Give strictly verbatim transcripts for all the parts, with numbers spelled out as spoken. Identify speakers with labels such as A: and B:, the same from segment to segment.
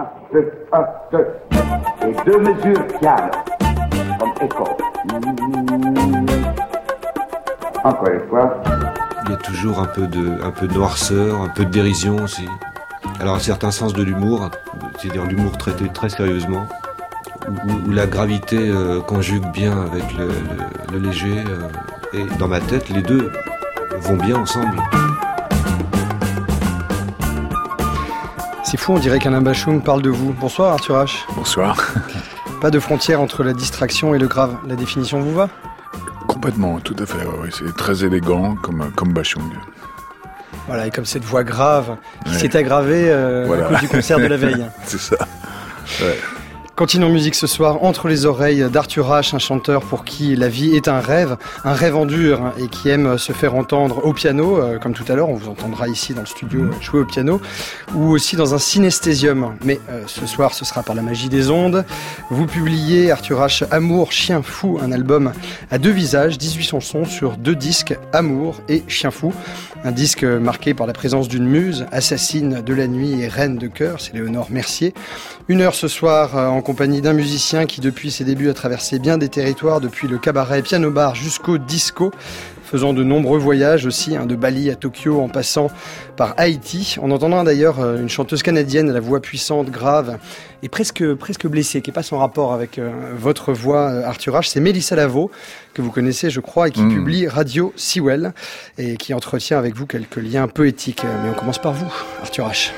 A: deux, un, deux. Et deux mesures piano. Comme écho. Encore une fois.
B: Il y a toujours un peu de, un peu de noirceur, un peu de dérision aussi. Alors un certain sens de l'humour, c'est-à-dire l'humour traité très sérieusement, où, où la gravité euh, conjugue bien avec le, le, le léger. Euh, et dans ma tête, les deux vont bien ensemble.
C: C'est fou, on dirait qu'Alain Bashung parle de vous. Bonsoir Arthur H.
D: Bonsoir.
C: Pas de frontière entre la distraction et le grave. La définition vous va ?
D: Complètement, tout à fait. Ouais, ouais, c'est très élégant comme, comme Bashung.
C: Voilà, et comme cette voix grave qui
D: ouais.
C: s'est aggravée euh, voilà. à cause du concert de la veille.
D: C'est ça. Ouais.
C: Continuons musique ce soir, entre les oreilles d'Arthur H, un chanteur pour qui la vie est un rêve, un rêve en dur, hein, et qui aime se faire entendre au piano, euh, comme tout à l'heure, on vous entendra ici dans le studio euh, jouer au piano, ou aussi dans un synesthésium. Mais euh, ce soir, ce sera par la magie des ondes. Vous publiez, Arthur H, Amour, Chien Fou, un album à deux visages, dix-huit chansons sur deux disques, Amour et Chien Fou. Un disque marqué par la présence d'une muse, assassine de la nuit et reine de cœur, c'est Léonore Mercier. Une heure ce soir euh, en compagnie d'un musicien qui depuis ses débuts a traversé bien des territoires, depuis le cabaret piano-bar jusqu'au disco, faisant de nombreux voyages aussi, hein, de Bali à Tokyo en passant par Haïti. On entendra d'ailleurs euh, une chanteuse canadienne à la voix puissante, grave et presque, presque blessée, qui n'est pas sans rapport avec euh, votre voix, euh, Arthur H. C'est Mélissa Lavo, que vous connaissez je crois, et qui mmh. publie Radio Sewell, et qui entretient avec vous quelques liens poétiques. Mais on commence par vous, Arthur H.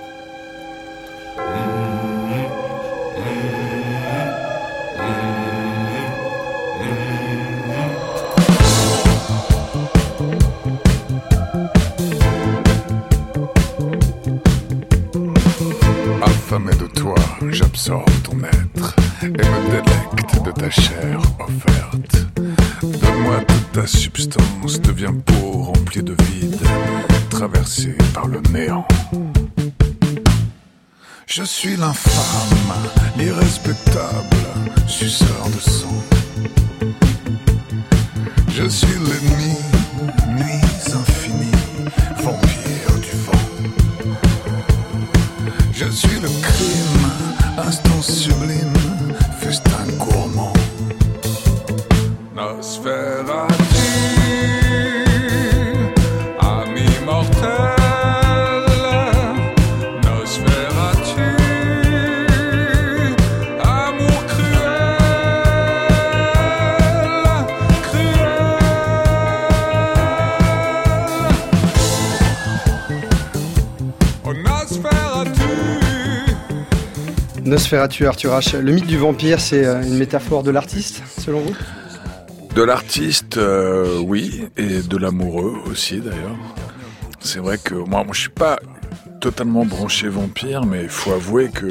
D: Affamé de toi, j'absorbe ton être et me délecte de ta chair offerte. Donne-moi toute ta substance, deviens peau remplie de vide, traversée par le néant. Je suis l'infâme, l'irrespectable, suceur de sang. Je suis l'ennemi, nuits infinies, vampire du vent. Je suis le crime, instant sublime, festin gourmand. Nosferatu, ami mortel. Nosferatu, amour cruel, cruel. Oh Nosferatu.
C: Nosferatu, Arthur H. Le mythe du vampire, c'est une métaphore de l'artiste, selon vous ?
D: De l'artiste, euh, oui, et de l'amoureux aussi, d'ailleurs. C'est vrai que moi, moi je suis pas totalement branché vampire, mais il faut avouer que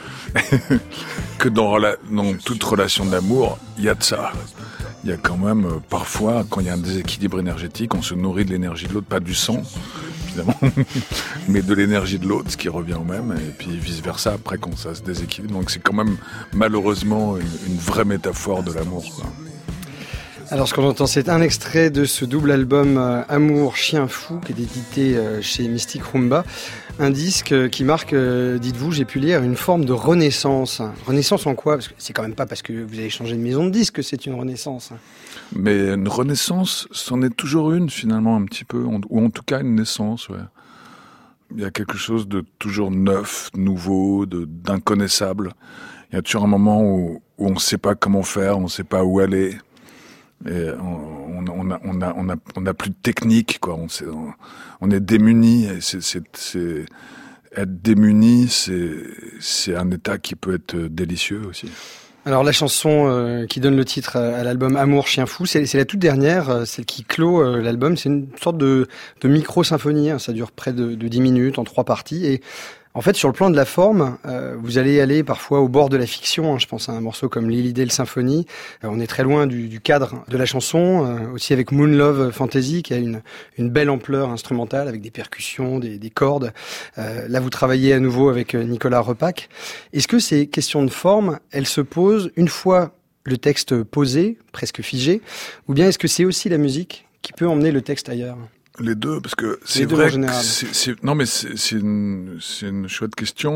D: que dans, dans toute relation d'amour, il y a de ça. Il y a quand même, euh, parfois, quand il y a un déséquilibre énergétique, on se nourrit de l'énergie de l'autre, pas du sang, évidemment, mais de l'énergie de l'autre, ce qui revient au même, et puis vice-versa, après, quand ça se déséquilibre. Donc c'est quand même, malheureusement, une, une vraie métaphore de l'amour, quoi.
C: Alors ce qu'on entend, c'est un extrait de ce double album euh, Amour, Chien Fou, qui est édité euh, chez Mystic Rumba. Un disque euh, qui marque, euh, dites-vous, j'ai pu lire, une forme de renaissance. Renaissance en quoi ? Parce que c'est quand même pas parce que vous avez changé de maison de disque que c'est une renaissance.
D: Mais une renaissance, c'en est toujours une finalement, un petit peu, ou en tout cas une naissance, ouais. Il y a quelque chose de toujours neuf, nouveau, de, d'inconnaissable. Il y a toujours un moment où, où on ne sait pas comment faire, on ne sait pas où aller. Et on, on, a, on, a, on, a, on a plus de technique, quoi. On, sait, on, on est démuni. Et c'est, c'est, c'est, être démuni, c'est, c'est un état qui peut être délicieux aussi.
C: Alors la chanson euh, qui donne le titre à l'album Amour, Chien Fou, c'est, c'est la toute dernière, celle qui clôt euh, l'album. C'est une sorte de, de micro-symphonie, hein. Ça dure près de, de dix minutes en trois parties. Et en fait, sur le plan de la forme, euh, vous allez aller parfois au bord de la fiction. Hein. Je pense à un morceau comme Lilydale Symphony. Euh, on est très loin du, du cadre de la chanson. Euh, aussi avec Moon Love Fantasy, qui a une, une belle ampleur instrumentale avec des percussions, des, des cordes. Euh, là, vous travaillez à nouveau avec Nicolas Repac. Est-ce que ces questions de forme, elles se posent une fois le texte posé, presque figé, ou bien est-ce que c'est aussi la musique qui peut emmener le texte ailleurs ?
D: Les deux, parce que c'est vrai que c'est, c'est, non mais c'est, c'est, une, c'est une chouette question.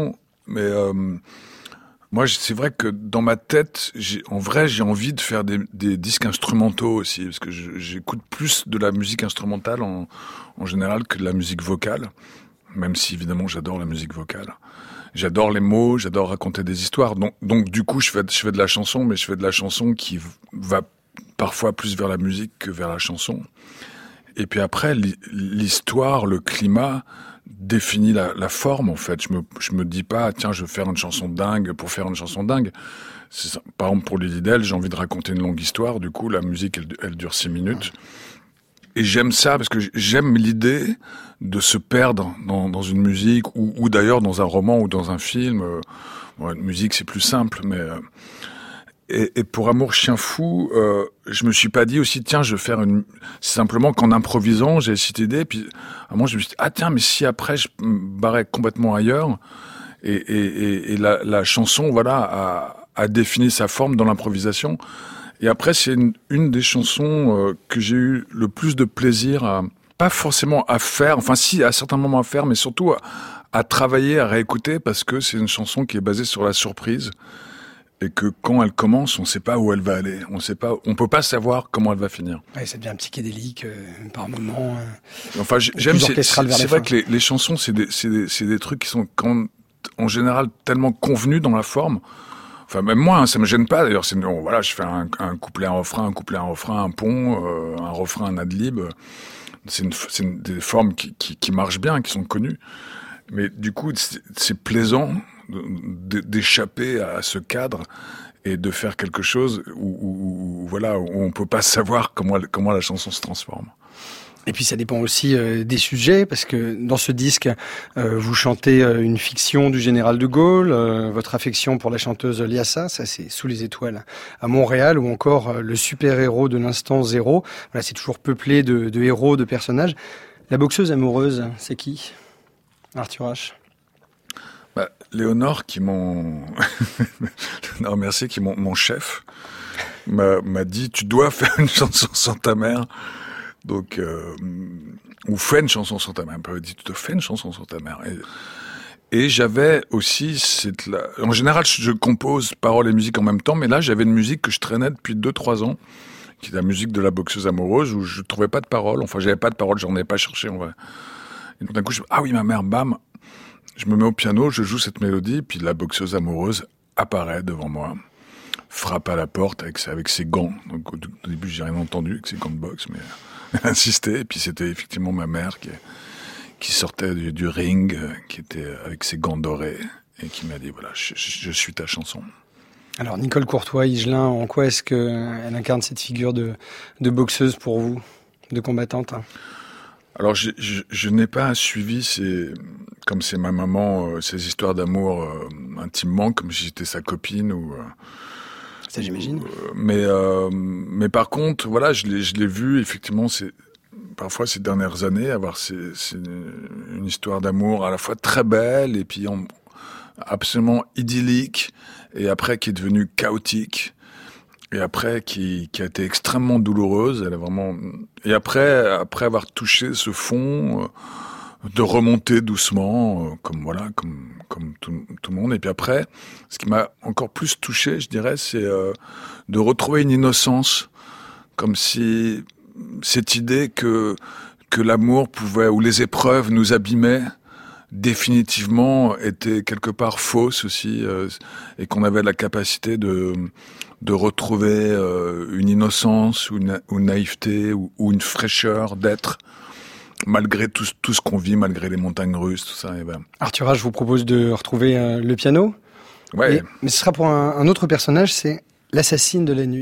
D: mais euh, moi, c'est vrai que dans ma tête, j'ai, en vrai, j'ai envie de faire des, des disques instrumentaux aussi, parce que je, j'écoute plus de la musique instrumentale en, en général que de la musique vocale, même si évidemment j'adore la musique vocale. J'adore les mots, j'adore raconter des histoires. Donc, donc du coup, je fais, je fais de la chanson, mais je fais de la chanson qui va parfois plus vers la musique que vers la chanson. Et puis après, l'histoire, le climat définit la, la forme, en fait. Je me, je me dis pas, tiens, je vais faire une chanson dingue pour faire une chanson dingue. C'est ça. Par exemple, pour Lily Dell, j'ai envie de raconter une longue histoire. Du coup, la musique, elle, elle dure six minutes. Et j'aime ça parce que j'aime l'idée de se perdre dans, dans une musique ou, ou d'ailleurs dans un roman ou dans un film. Bon, une musique, c'est plus simple, mais... Et, et pour Amour chien fou, euh, je me suis pas dit aussi, tiens, je vais faire une... C'est simplement qu'en improvisant, j'ai cette idée, puis à un moment, je me suis dit, ah tiens, mais si après, je me barrais complètement ailleurs, et, et, et, et la, la chanson, voilà, a, a défini sa forme dans l'improvisation. Et après, c'est une, une des chansons euh, que j'ai eu le plus de plaisir à... Pas forcément à faire, enfin si, à certains moments à faire, mais surtout à, à travailler, à réécouter, parce que c'est une chanson qui est basée sur la surprise. Et que quand elle commence, on ne sait pas où elle va aller. On sait pas, on peut pas savoir comment elle va finir.
C: Ouais, ça devient psychédélique euh, par moment. Euh,
D: enfin, j'aime. C'est, c'est, c'est vrai que les, les chansons, c'est des, c'est des, c'est des trucs qui sont quand, en général tellement convenus dans la forme. Enfin, même moi, hein, ça me gêne pas. D'ailleurs, c'est bon, voilà, je fais un, un couplet, un refrain, un couplet, un refrain, un pont, euh, un refrain, un ad-lib. C'est, une, c'est une, des formes qui, qui, qui marchent bien, qui sont connues. Mais du coup, c'est, c'est plaisant d'échapper à ce cadre et de faire quelque chose où, où, où voilà, où on peut pas savoir comment, comment la chanson se transforme.
C: Et puis ça dépend aussi euh, des sujets, parce que dans ce disque, euh, vous chantez euh, une fiction du général de Gaulle, euh, votre affection pour la chanteuse Liassa, ça c'est Sous les étoiles à Montréal, ou encore euh, le super-héros de l'instant zéro. Voilà, c'est toujours peuplé de, de héros, de personnages. La boxeuse amoureuse, c'est qui ? Arthur H.
D: Bah, Léonore, qui mon, non, merci, qui mon, mon chef, m'a, m'a dit, tu dois faire une chanson sur ta mère. Donc, euh, ou fais une chanson sur ta mère. Elle m'a dit, tu dois faire une chanson sur ta mère. Et, et j'avais aussi cette, la, en général, je compose paroles et musique en même temps, mais là, j'avais une musique que je traînais depuis deux, trois ans, qui est la musique de la boxeuse amoureuse, où je trouvais pas de paroles. Enfin, j'avais pas de paroles, j'en ai pas cherché, en vrai. Et donc, d'un coup, je ah oui, ma mère, bam. Je me mets au piano, je joue cette mélodie, puis la boxeuse amoureuse apparaît devant moi, frappe à la porte avec, avec ses gants. Donc au, au début, j'ai rien entendu avec ses gants de boxe, mais elle insistait. Et puis c'était effectivement ma mère qui, qui sortait du, du ring, qui était avec ses gants dorés, et qui m'a dit, voilà, je, je, je suis ta chanson.
C: Alors Nicole Courtois-Higelin, en quoi est-ce qu'elle incarne cette figure de, de boxeuse pour vous, de combattante ?
D: Alors, je, je, je n'ai pas suivi ces, comme c'est ma maman, euh, ces histoires d'amour euh, intimement, comme si j'étais sa copine ou. Euh,
C: Ça, j'imagine.
D: Euh, mais, euh, mais par contre, voilà, je l'ai, je l'ai vu effectivement, c'est parfois ces dernières années avoir ces, ces, une histoire d'amour à la fois très belle et puis en, absolument idyllique, et après qui est devenue chaotique. Et après, qui, qui a été extrêmement douloureuse, elle a vraiment. Et après, après avoir touché ce fond, euh, de remonter doucement, euh, comme voilà, comme comme tout, tout le monde. Et puis après, ce qui m'a encore plus touché, je dirais, c'est euh, de retrouver une innocence, comme si cette idée que que l'amour pouvait, ou les épreuves nous abîmaient, définitivement était quelque part fausse aussi, euh, et qu'on avait la capacité de de retrouver euh, une innocence ou une, une naïveté ou, ou une fraîcheur d'être, malgré tout, tout ce qu'on vit, malgré les montagnes russes, tout ça. Et ben.
C: Arthur, je vous propose de retrouver euh, le piano.
D: Ouais.
C: Mais, mais ce sera pour un, un autre personnage, c'est l'assassine de la nuit.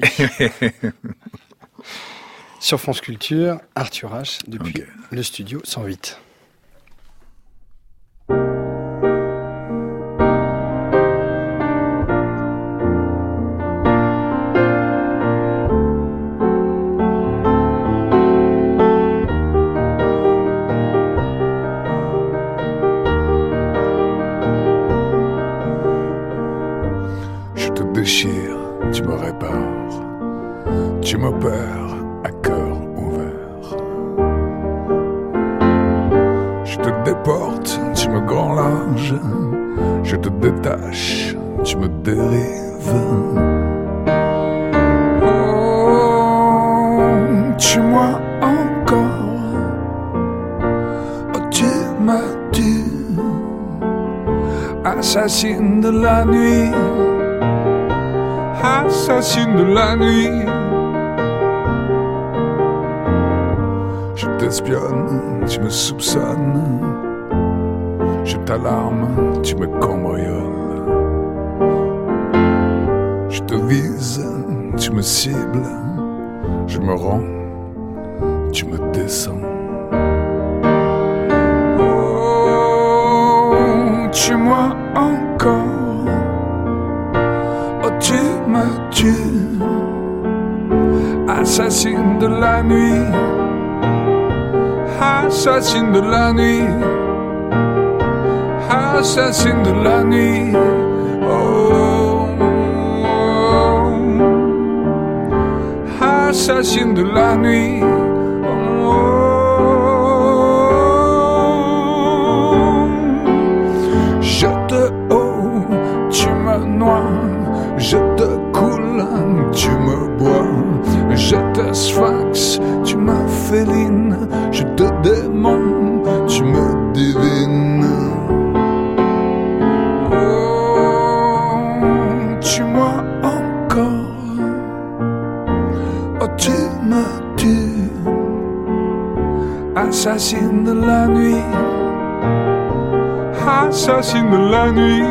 C: Sur France Culture, Arthur H, depuis okay. le studio cent huit.
D: Tu me répares, tu m'opères à cœur ouvert. Je te déporte, tu me grand large, je te détache. détaches, tu me dérives. Oh, tue-moi encore. Oh, tu m'as tué. Assassine de la nuit, assassine de la nuit. Je t'espionne, tu me soupçonnes. Je t'alarme, tu me cambrioles. Je te vise, tu me cibles. Je me rends, tu me descends. Tue-moi encore, oh tu me tues, assassine de la nuit, assassine de la nuit, assassine de la nuit, oh, oh, assassine de la nuit. Je te coule, tu me bois. Je te sphinx, tu me féline. Je te démon, tu me divines. Oh, tue-moi encore. Oh, tu me tues. Assassine de la nuit. Assassine de la nuit.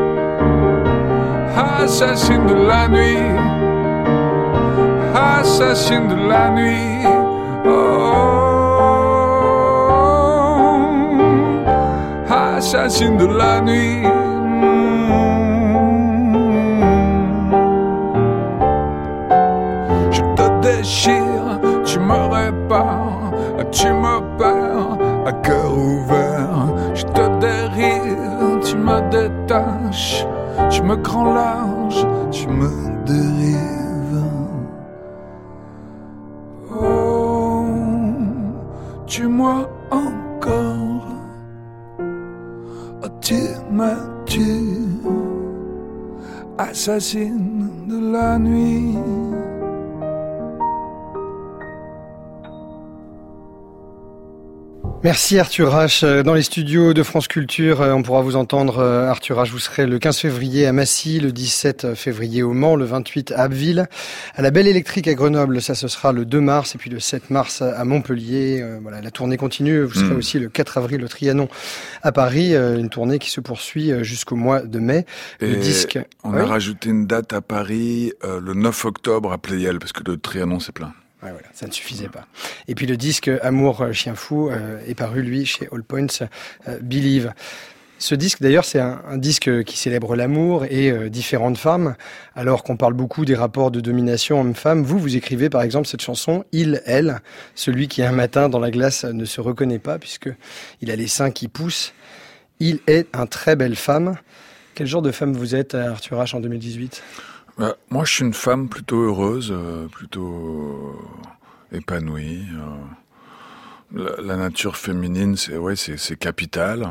D: Assassine de la nuit, assassine de la nuit, oh, assassine de la nuit. Je te déchire, tu me répares, tu me perds à cœur ouvert. Je te dérive, tu me détaches. Tu me crends large, tu me dérives. Oh, tue-moi encore. Oh, tu me tues. Assassine de la nuit.
C: Merci Arthur H. Dans les studios de France Culture, on pourra vous entendre. Arthur H, vous serez le quinze février à Massy, le dix-sept février au Mans, le vingt-huit à Abbeville, à la Belle Électrique à Grenoble, ça ce sera le deux mars, et puis le sept mars à Montpellier. Voilà, la tournée continue. Vous serez mmh. aussi le quatre avril au Trianon à Paris, une tournée qui se poursuit jusqu'au mois de mai.
D: Et
C: le disque.
D: On
C: oui.
D: a rajouté une date à Paris euh, le neuf octobre à Pleyel, parce que le Trianon c'est plein.
C: Ouais, voilà, ça ne suffisait pas. Et puis le disque Amour Chien Fou euh, est paru, lui, chez All Points euh, Believe. Ce disque, d'ailleurs, c'est un, un disque qui célèbre l'amour et euh, différentes femmes. Alors qu'on parle beaucoup des rapports de domination homme-femme, vous, vous écrivez par exemple cette chanson « Il, elle », celui qui un matin dans la glace ne se reconnaît pas puisque il a les seins qui poussent. Il est une très belle femme. Quel genre de femme vous êtes, Arthur H, en deux mille dix-huit ?
D: Bah, moi, je suis une femme plutôt heureuse, euh, plutôt euh, épanouie. Euh, la, la nature féminine, c'est ouais, c'est, c'est capital.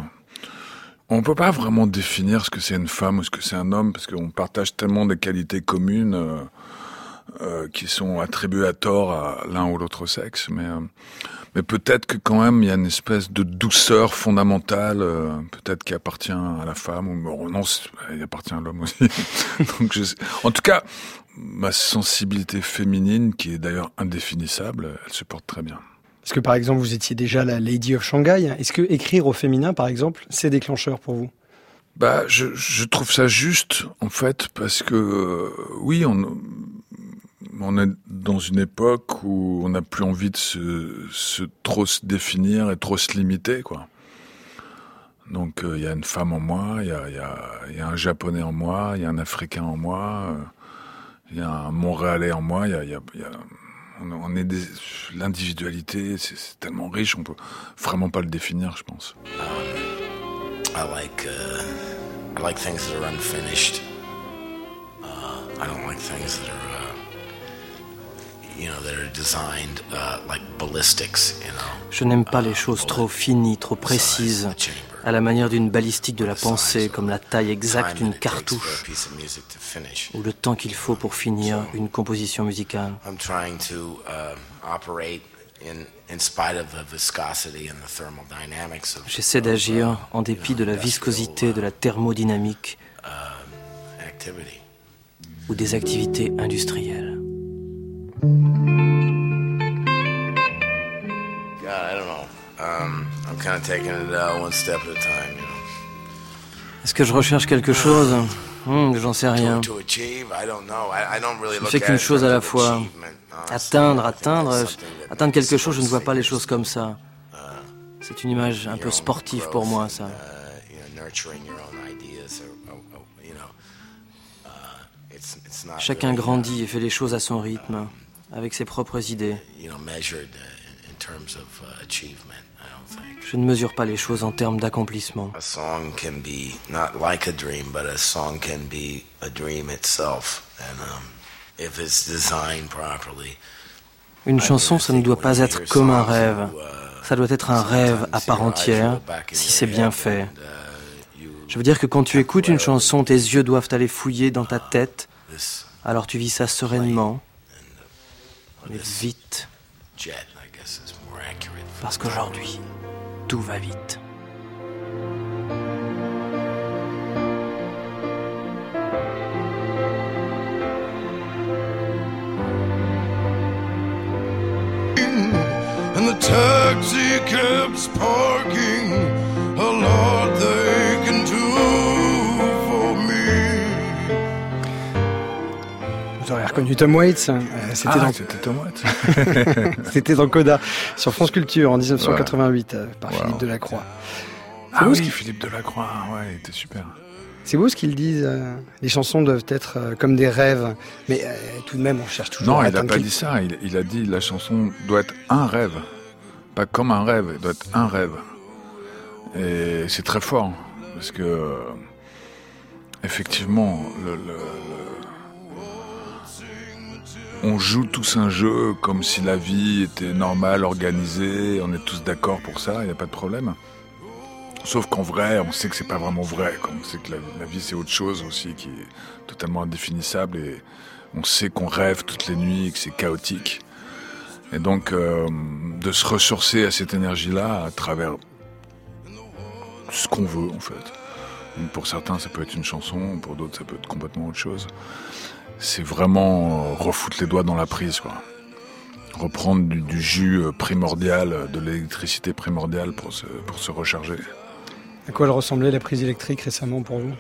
D: On peut pas vraiment définir ce que c'est une femme ou ce que c'est un homme, parce qu'on partage tellement des qualités communes euh, euh, qui sont attribuées à tort à l'un ou l'autre sexe. Mais, euh, mais peut-être que quand même, il y a une espèce de douceur fondamentale, euh, peut-être qui appartient à la femme, ou non, il appartient à l'homme aussi. Donc, je sais. En tout cas, ma sensibilité féminine, qui est d'ailleurs indéfinissable, elle se porte très bien.
C: Parce que par exemple, vous étiez déjà la Lady of Shanghai. Est-ce que écrire au féminin, par exemple, c'est déclencheur pour vous ?
D: Bah, je, je trouve ça juste, en fait, parce que euh, oui, on, on est dans une époque où on n'a plus envie de se, se trop se définir et trop se limiter, quoi. Donc, il euh, y a une femme en moi, il y a, y, a, y a un Japonais en moi, il y a un Africain en moi, il euh, y a un Montréalais en moi, il y a, y a, y a on, on est des, l'individualité, c'est, c'est tellement riche, on peut vraiment pas le définir, je pense.
E: Um, I like, uh, I like things that are unfinished. Uh, I don't like things that are, uh, you know, that are designed uh, like ballistics, you know.
F: Je n'aime pas les choses trop finies, trop précises. à la manière d'une balistique de la pensée, comme la taille exacte d'une cartouche, ou le temps qu'il faut pour finir une composition musicale. J'essaie d'agir en dépit de la viscosité de la thermodynamique ou des activités industrielles. Est-ce que je recherche quelque chose? Hmm, j'en sais rien. Je ne fais qu'une chose à la fois. Atteindre, atteindre, atteindre quelque chose, je ne vois pas les choses comme ça. C'est une image un peu sportive pour moi, ça. Chacun grandit et fait les choses à son rythme, avec ses propres idées. Je ne mesure pas les choses en termes d'accomplissement. Une chanson, ça ne doit pas être comme un rêve. Ça doit être un rêve à part entière, si c'est bien fait. Je veux dire que quand tu écoutes une chanson, tes yeux doivent aller fouiller dans ta tête. Alors tu vis ça sereinement, mais vite. Parce qu'aujourd'hui, tout va vite.
G: And the taxi cab's parking, a lot they can do for me.
C: Vous aurez reconnu Tom Waits. Euh, c'était,
D: ah,
C: dans...
D: c'était Tom Waits.
C: C'était dans Coda, sur France Culture en dix-neuf cent quatre-vingt-huit, euh, par wow. Philippe Delacroix.
D: Ah oui, Philippe Delacroix, ouais, il était super.
C: C'est beau ce qu'ils disent. Euh, les chansons doivent être euh, comme des rêves, mais euh, tout de même, on cherche toujours.
D: Non,
C: à
D: il n'a pas dit ça. Il, il a dit la chanson doit être un rêve, pas comme un rêve. Elle doit être un rêve. Et c'est très fort parce que euh, effectivement, le, le, le... on joue tous un jeu comme si la vie était normale, organisée. On est tous d'accord pour ça. Il n'y a pas de problème. Sauf qu'en vrai, on sait que c'est pas vraiment vrai. On sait que la, la vie, c'est autre chose aussi, qui est totalement indéfinissable. Et on sait qu'on rêve toutes les nuits, et que c'est chaotique. Et donc, euh, de se ressourcer à cette énergie-là à travers ce qu'on veut, en fait. Donc pour certains, ça peut être une chanson. Pour d'autres, ça peut être complètement autre chose. C'est vraiment euh, refoutre les doigts dans la prise, quoi. Reprendre du, du jus primordial, de l'électricité primordiale pour se, pour se recharger.
C: À quoi elle ressemblait la prise électrique récemment pour vous?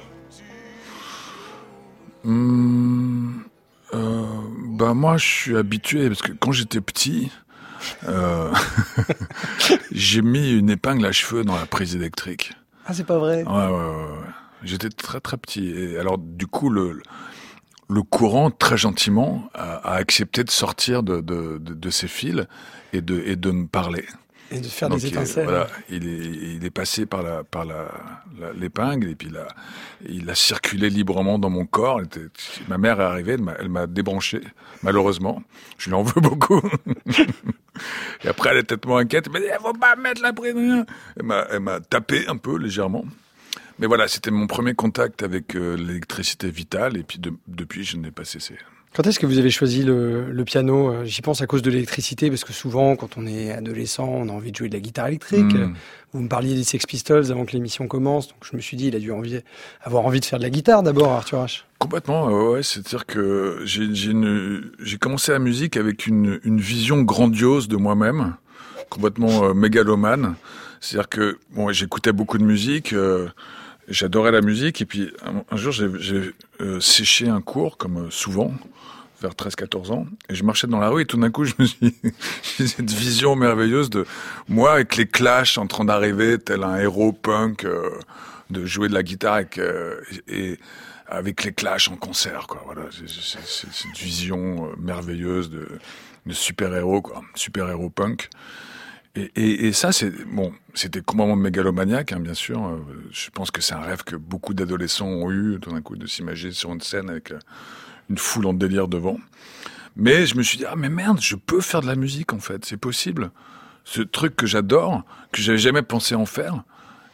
D: Mmh, euh, bah moi je suis habitué parce que quand j'étais petit, euh, j'ai mis une épingle à cheveux dans la prise électrique.
C: Ah c'est pas vrai?
D: Ouais ouais ouais. ouais. J'étais très très petit et alors du coup le le courant très gentiment a, a accepté de sortir de de, de de ces fils et de et de me parler.
C: Et de faire
D: Donc,
C: des étincelles.
D: Il, voilà, il est, il est passé par la, par la, la, l'épingle et puis il a, il a circulé librement dans mon corps. Elle était, ma mère est arrivée, elle m'a, elle m'a débranché, malheureusement. Je lui en veux beaucoup. Et après, elle était tellement inquiète. Elle m'a dit, il faut pas mettre la prise. Elle m'a, elle m'a tapé un peu, légèrement. Mais voilà, c'était mon premier contact avec euh, l'électricité vitale. Et puis de, depuis, je n'ai pas cessé.
C: Quand est-ce que vous avez choisi le, le piano? J'y pense à cause de l'électricité, parce que souvent, quand on est adolescent, on a envie de jouer de la guitare électrique. Mmh. Vous me parliez des Sex Pistols avant que l'émission commence, donc je me suis dit, il a dû envie, avoir envie de faire de la guitare d'abord, Arthur H.
D: Complètement, euh, ouais, c'est-à-dire que j'ai, j'ai, une, j'ai commencé la musique avec une, une vision grandiose de moi-même, complètement euh, mégalomane. C'est-à-dire que bon, j'écoutais beaucoup de musique, euh, j'adorais la musique, et puis un, un jour j'ai, j'ai euh, séché un cours, comme euh, souvent, vers treize quatorze ans, et je marchais dans la rue et tout d'un coup je me suis j'ai cette vision merveilleuse de moi avec les Clash en train d'arriver tel un héros punk, euh, de jouer de la guitare avec, euh, et avec les Clash en concert, quoi. Voilà, c'est, c'est, c'est cette vision euh, merveilleuse de, de super-héros, quoi, super-héros punk. Et, et, et ça, c'est bon, c'était complètement mégalomaniaque, hein, bien sûr. Euh, je pense que c'est un rêve que beaucoup d'adolescents ont eu, tout d'un coup, de s'imaginer sur une scène avec euh, une foule en délire devant. Mais je me suis dit, ah mais merde, je peux faire de la musique en fait, c'est possible. Ce truc que j'adore, que j'avais jamais pensé en faire,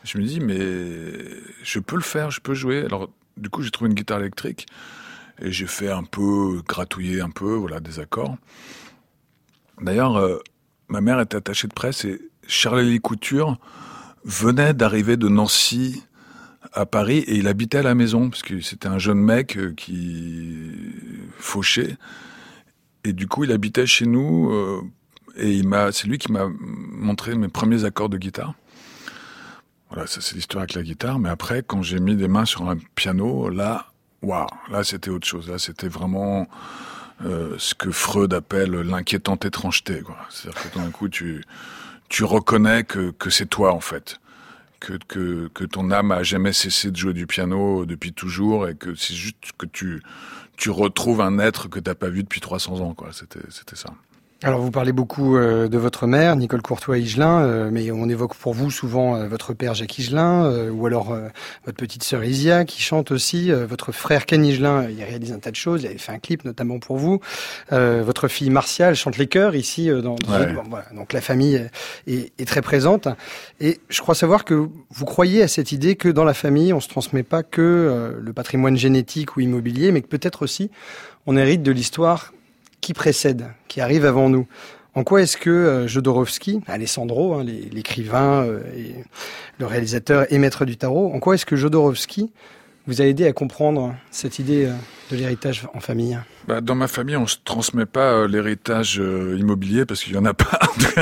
D: je me dis, mais je peux le faire, je peux jouer. Alors, du coup, j'ai trouvé une guitare électrique et j'ai fait un peu, gratouiller un peu, voilà, des accords. D'ailleurs, euh, ma mère était attachée de presse et Charles-Élie Couture venait d'arriver de Nancy à Paris et il habitait à la maison parce que c'était un jeune mec euh, qui fauchait et du coup il habitait chez nous euh, et il m'a, c'est lui qui m'a montré mes premiers accords de guitare. Voilà, ça c'est l'histoire avec la guitare. Mais après, quand j'ai mis des mains sur un piano, là, waouh, là c'était autre chose. Là c'était vraiment euh, ce que Freud appelle l'inquiétante étrangeté, quoi. C'est-à-dire que tout d'un coup tu tu reconnais que que c'est toi en fait. Que, que, que ton âme a jamais cessé de jouer du piano depuis toujours et que c'est juste que tu, tu retrouves un être que t'as pas vu depuis trois cents ans, quoi. C'était, c'était ça.
C: Alors vous parlez beaucoup euh, de votre mère, Nicole Courtois-Higelin, euh, mais on évoque pour vous souvent euh, votre père Jacques Higelin, euh, ou alors euh, votre petite sœur Isia qui chante aussi, euh, votre frère Ken Higelin, euh, il réalise un tas de choses, il avait fait un clip notamment pour vous, euh, votre fille Martial chante les chœurs ici, euh, dans, dans
D: ouais.
C: bon, voilà, donc la famille est, est très présente, et je crois savoir que vous croyez à cette idée que dans la famille on se transmet pas que euh, le patrimoine génétique ou immobilier, mais que peut-être aussi on hérite de l'histoire qui précède, qui arrive avant nous. En quoi est-ce que euh, Jodorowsky, Alessandro, hein, l'écrivain euh, et le réalisateur et maître du tarot, en quoi est-ce que Jodorowsky vous a aidé à comprendre cette idée euh, de l'héritage en famille?
D: Bah, dans ma famille, on se transmet pas euh, l'héritage euh, immobilier parce qu'il y en a pas.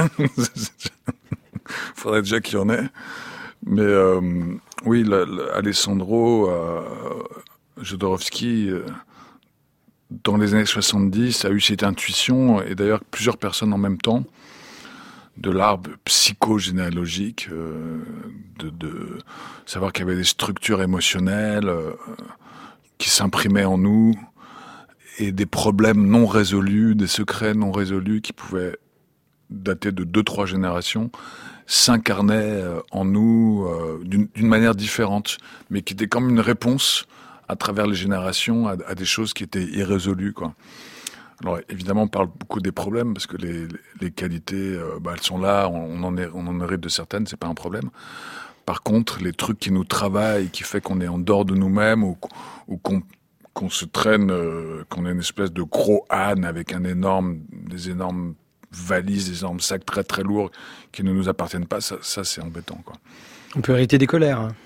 D: Faudrait déjà qu'il y en ait. Mais euh, oui, le, le Alessandro euh, Jodorowsky... Euh, dans les années soixante-dix, a eu cette intuition, et d'ailleurs plusieurs personnes en même temps, de l'arbre psychogénéalogique, euh, de, de savoir qu'il y avait des structures émotionnelles euh, qui s'imprimaient en nous, et des problèmes non résolus, des secrets non résolus qui pouvaient dater de deux, trois générations, s'incarnaient euh, en nous euh, d'une, d'une manière différente, mais qui était comme une réponse à travers les générations, à, à des choses qui étaient irrésolues, quoi. Alors évidemment, on parle beaucoup des problèmes parce que les, les qualités, euh, bah, elles sont là, on, on en est, on en hérite de certaines, c'est pas un problème. Par contre, les trucs qui nous travaillent, qui fait qu'on est en dehors de nous-mêmes ou, ou qu'on, qu'on se traîne, euh, qu'on est une espèce de gros âne avec un énorme, des énormes valises, des énormes sacs très très lourds qui ne nous appartiennent pas, ça, ça c'est embêtant, quoi.
C: On peut hériter des colères. Hein.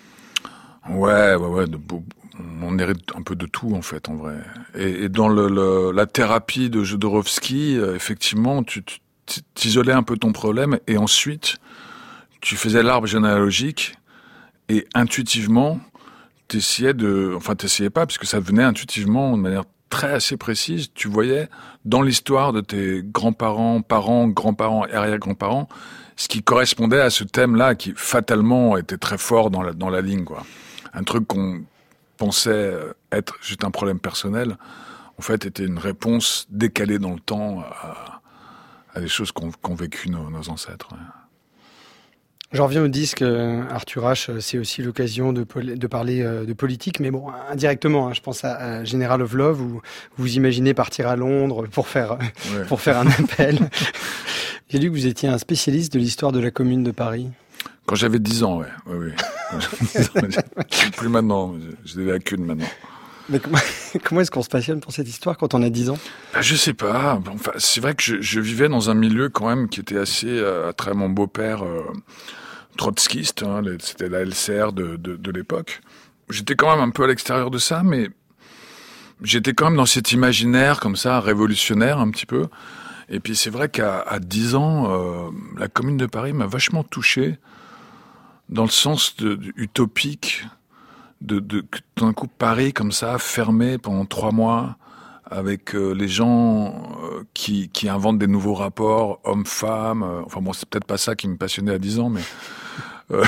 D: Ouais, ouais, ouais. De, on hérite un peu de tout, en fait, en vrai. Et, et dans le, le, la thérapie de Jodorowsky, euh, effectivement, tu, tu t'isolais un peu ton problème et ensuite, tu faisais l'arbre généalogique et intuitivement, t'essayais de... Enfin, t'essayais pas, parce que ça venait intuitivement, de manière très assez précise. Tu voyais, dans l'histoire de tes grands-parents, parents, grands-parents, arrière-grands-parents, ce qui correspondait à ce thème-là, qui fatalement était très fort dans la, dans la ligne, quoi. Un truc qu'on pensait être juste un problème personnel, en fait, était une réponse décalée dans le temps à, à des choses qu'ont, qu'ont vécu nos, nos ancêtres. Ouais.
C: J'en reviens au disque, Arthur H, c'est aussi l'occasion de, pol- de parler de politique, mais bon, indirectement, hein, je pense à, à General of Love, où vous imaginez partir à Londres pour faire, ouais. pour faire un appel. J'ai lu que vous étiez un spécialiste de l'histoire de la Commune de Paris.
D: Quand j'avais dix ans, ouais. oui, oui. Plus maintenant, j'ai des lacunes maintenant.
C: Mais comment, comment est-ce qu'on se passionne pour cette histoire quand on a dix ans?
D: Ben, je sais pas. Enfin, c'est vrai que je, je vivais dans un milieu quand même qui était assez, euh, à travers mon beau-père, euh, trotskiste, hein, c'était la L C R de, de, de l'époque. J'étais quand même un peu à l'extérieur de ça, mais j'étais quand même dans cet imaginaire comme ça, révolutionnaire un petit peu. Et puis c'est vrai qu'à à dix ans, euh, la Commune de Paris m'a vachement touché dans le sens de, de utopique, de, de d'un coup Paris comme ça, fermé pendant trois mois, avec euh, les gens euh, qui, qui inventent des nouveaux rapports, hommes-femmes. Euh, enfin bon, c'est peut-être pas ça qui me passionnait à dix ans, mais euh,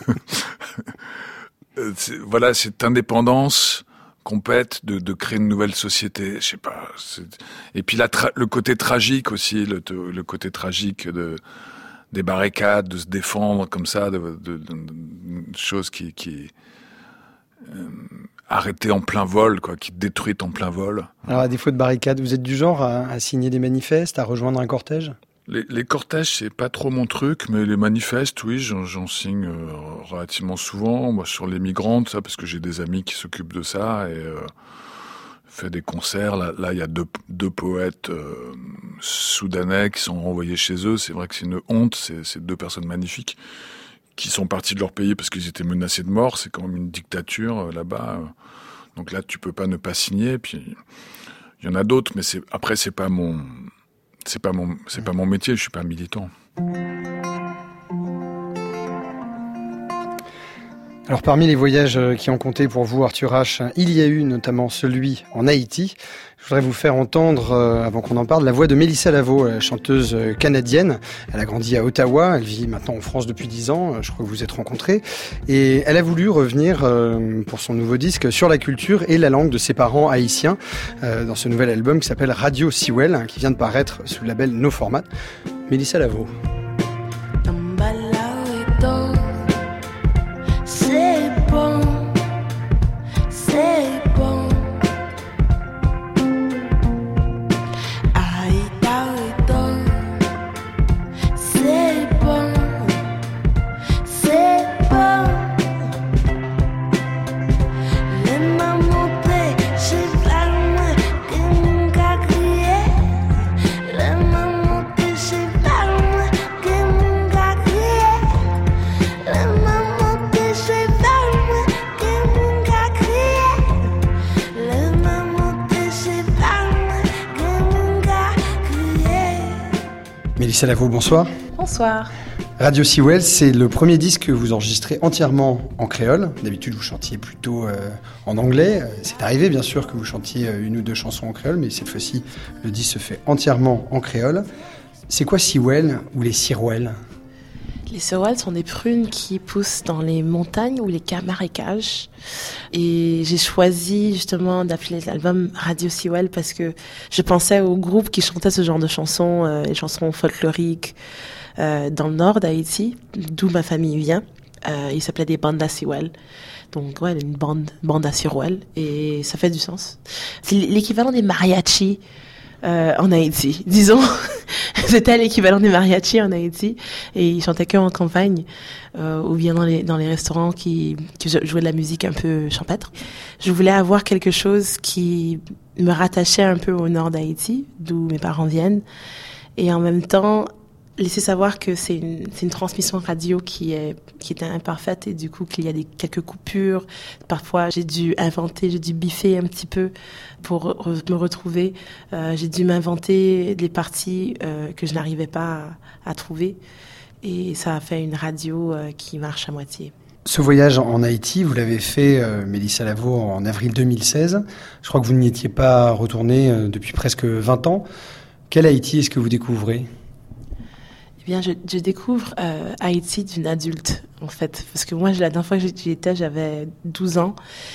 D: c'est, voilà, cette indépendance complète de, de créer une nouvelle société, je sais pas. C'est... Et puis la tra- le côté tragique aussi, le, le côté tragique de des barricades, de se défendre comme ça, de, de, de, de, de choses qui, qui euh, arrêtées en plein vol, quoi, qui détruites en plein vol.
C: Alors à défaut de barricades, vous êtes du genre à, à signer des manifestes, à rejoindre un cortège?
D: Les, les cortèges, c'est pas trop mon truc, mais les manifestes, oui, j'en, j'en signe euh, relativement souvent. Moi, sur les migrantes, ça, parce que j'ai des amis qui s'occupent de ça et euh, fait des concerts. Là, là, il y a deux, deux poètes euh, soudanais qui sont renvoyés chez eux. C'est vrai que c'est une honte. C'est, c'est deux personnes magnifiques qui sont partis de leur pays parce qu'ils étaient menacés de mort. C'est quand même une dictature euh, là-bas. Donc là, tu peux pas ne pas signer. Puis il y en a d'autres, mais c'est après, c'est pas mon C'est pas mon, c'est pas mon métier, je suis pas militant.
C: Alors parmi les voyages qui ont compté pour vous, Arthur H, il y a eu notamment celui en Haïti. Je voudrais vous faire entendre, euh, avant qu'on en parle, la voix de Mélissa Lavo, la chanteuse canadienne. Elle a grandi à Ottawa, elle vit maintenant en France depuis dix ans, je crois que vous êtes rencontrés. Et elle a voulu revenir euh, pour son nouveau disque sur la culture et la langue de ses parents haïtiens euh, dans ce nouvel album qui s'appelle Radio Sewell, qui vient de paraître sous le label No Format. Mélissa Lavo. Mélissa Lavo, bonsoir.
H: Bonsoir.
C: Radio Sewell, c'est le premier disque que vous enregistrez entièrement en créole. D'habitude, vous chantiez plutôt euh, en anglais. C'est arrivé, bien sûr, que vous chantiez une ou deux chansons en créole, mais cette fois-ci, le disque se fait entièrement en créole. C'est quoi Sewell ou les Sirouels ?
H: Les Sewell sont des prunes qui poussent dans les montagnes ou les marécages. Et j'ai choisi justement d'appeler l'album Radio Sewell parce que je pensais aux groupes qui chantaient ce genre de chansons, euh, les chansons folkloriques euh, dans le nord d'Haïti, d'où ma famille vient. Euh, ils s'appelaient des bandas Sewell. Donc ouais, une bande, bande à Sirouel. Et ça fait du sens. C'est l'équivalent des mariachis euh, en Haïti, disons. C'était l'équivalent des mariachis en Haïti et ils chantaient que en campagne euh, ou bien dans les dans les restaurants qui qui jouaient de la musique un peu champêtre. Je voulais avoir quelque chose qui me rattachait un peu au nord d'Haïti, d'où mes parents viennent, et en même temps laisser savoir que c'est une c'est une transmission radio qui est qui était imparfaite et du coup qu'il y a des quelques coupures. Parfois j'ai dû inventer, j'ai dû biffer un petit peu pour re- me retrouver. Euh, j'ai dû m'inventer des parties euh, que je n'arrivais pas à, à trouver et ça a fait une radio euh, qui marche à moitié.
C: Ce voyage en Haïti, vous l'avez fait, euh, Mélissa Lavo, en avril deux mille seize. Je crois que vous n'y étiez pas retourné euh, depuis presque vingt ans. Quel Haïti est-ce que vous découvrez ?
H: Eh bien, je, je découvre euh, Haïti d'une adulte, en fait. Parce que moi, la dernière fois que j'y étais, j'avais douze ans.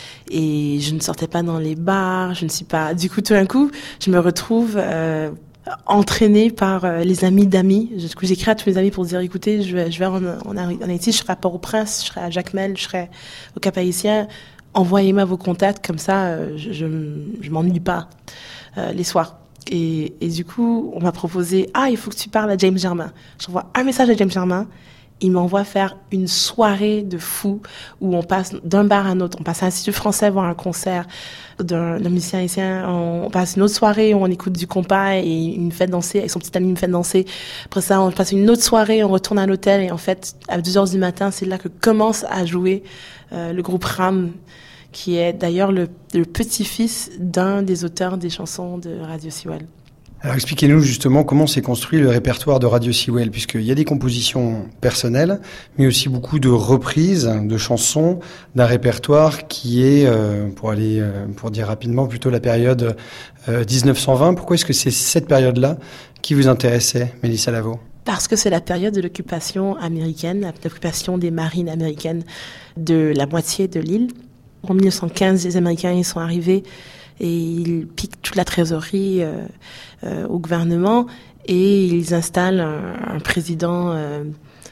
H: Et je ne sortais pas dans les bars, je ne suis pas... Du coup, tout d'un coup, je me retrouve euh, entraînée par euh, les amis d'amis. Du coup, j'écris à tous mes amis pour dire, écoutez, je vais, je vais en, en, en Haïti, je serai à Port-au-Prince, je serai à Jacmel, je serai au Cap-Haïtien. Envoyez-moi vos contacts, comme ça, euh, je, je, je m'ennuie pas euh, les soirs. Et, et du coup, on m'a proposé, ah, il faut que tu parles à James Germain. J'envoie un message à James Germain. Il m'envoie faire une soirée de fou où on passe d'un bar à un autre. On passe à l'Institut français voir un concert d'un, d'un musicien haïtien. On passe une autre soirée où on écoute du compas et il me fait danser. Et son petit ami me fait danser. Après ça, on passe une autre soirée, on retourne à l'hôtel. Et en fait, à deux heures du matin, c'est là que commence à jouer euh, le groupe Ram, qui est d'ailleurs le, le petit-fils d'un des auteurs des chansons de Radio Sewell.
C: Alors expliquez-nous justement comment s'est construit le répertoire de Radio Sewell, puisqu'il y a des compositions personnelles, mais aussi beaucoup de reprises de chansons d'un répertoire qui est, euh, pour aller, euh, pour dire rapidement, plutôt la période euh, dix-neuf cent vingt. Pourquoi est-ce que c'est cette période-là qui vous intéressait, Mélissa Lavo ?
H: Parce que c'est la période de l'occupation américaine, l'occupation des marines américaines de la moitié de l'île. En dix-neuf cent quinze, les Américains ils sont arrivés et ils piquent toute la trésorerie euh, euh, au gouvernement et ils installent un, un président euh,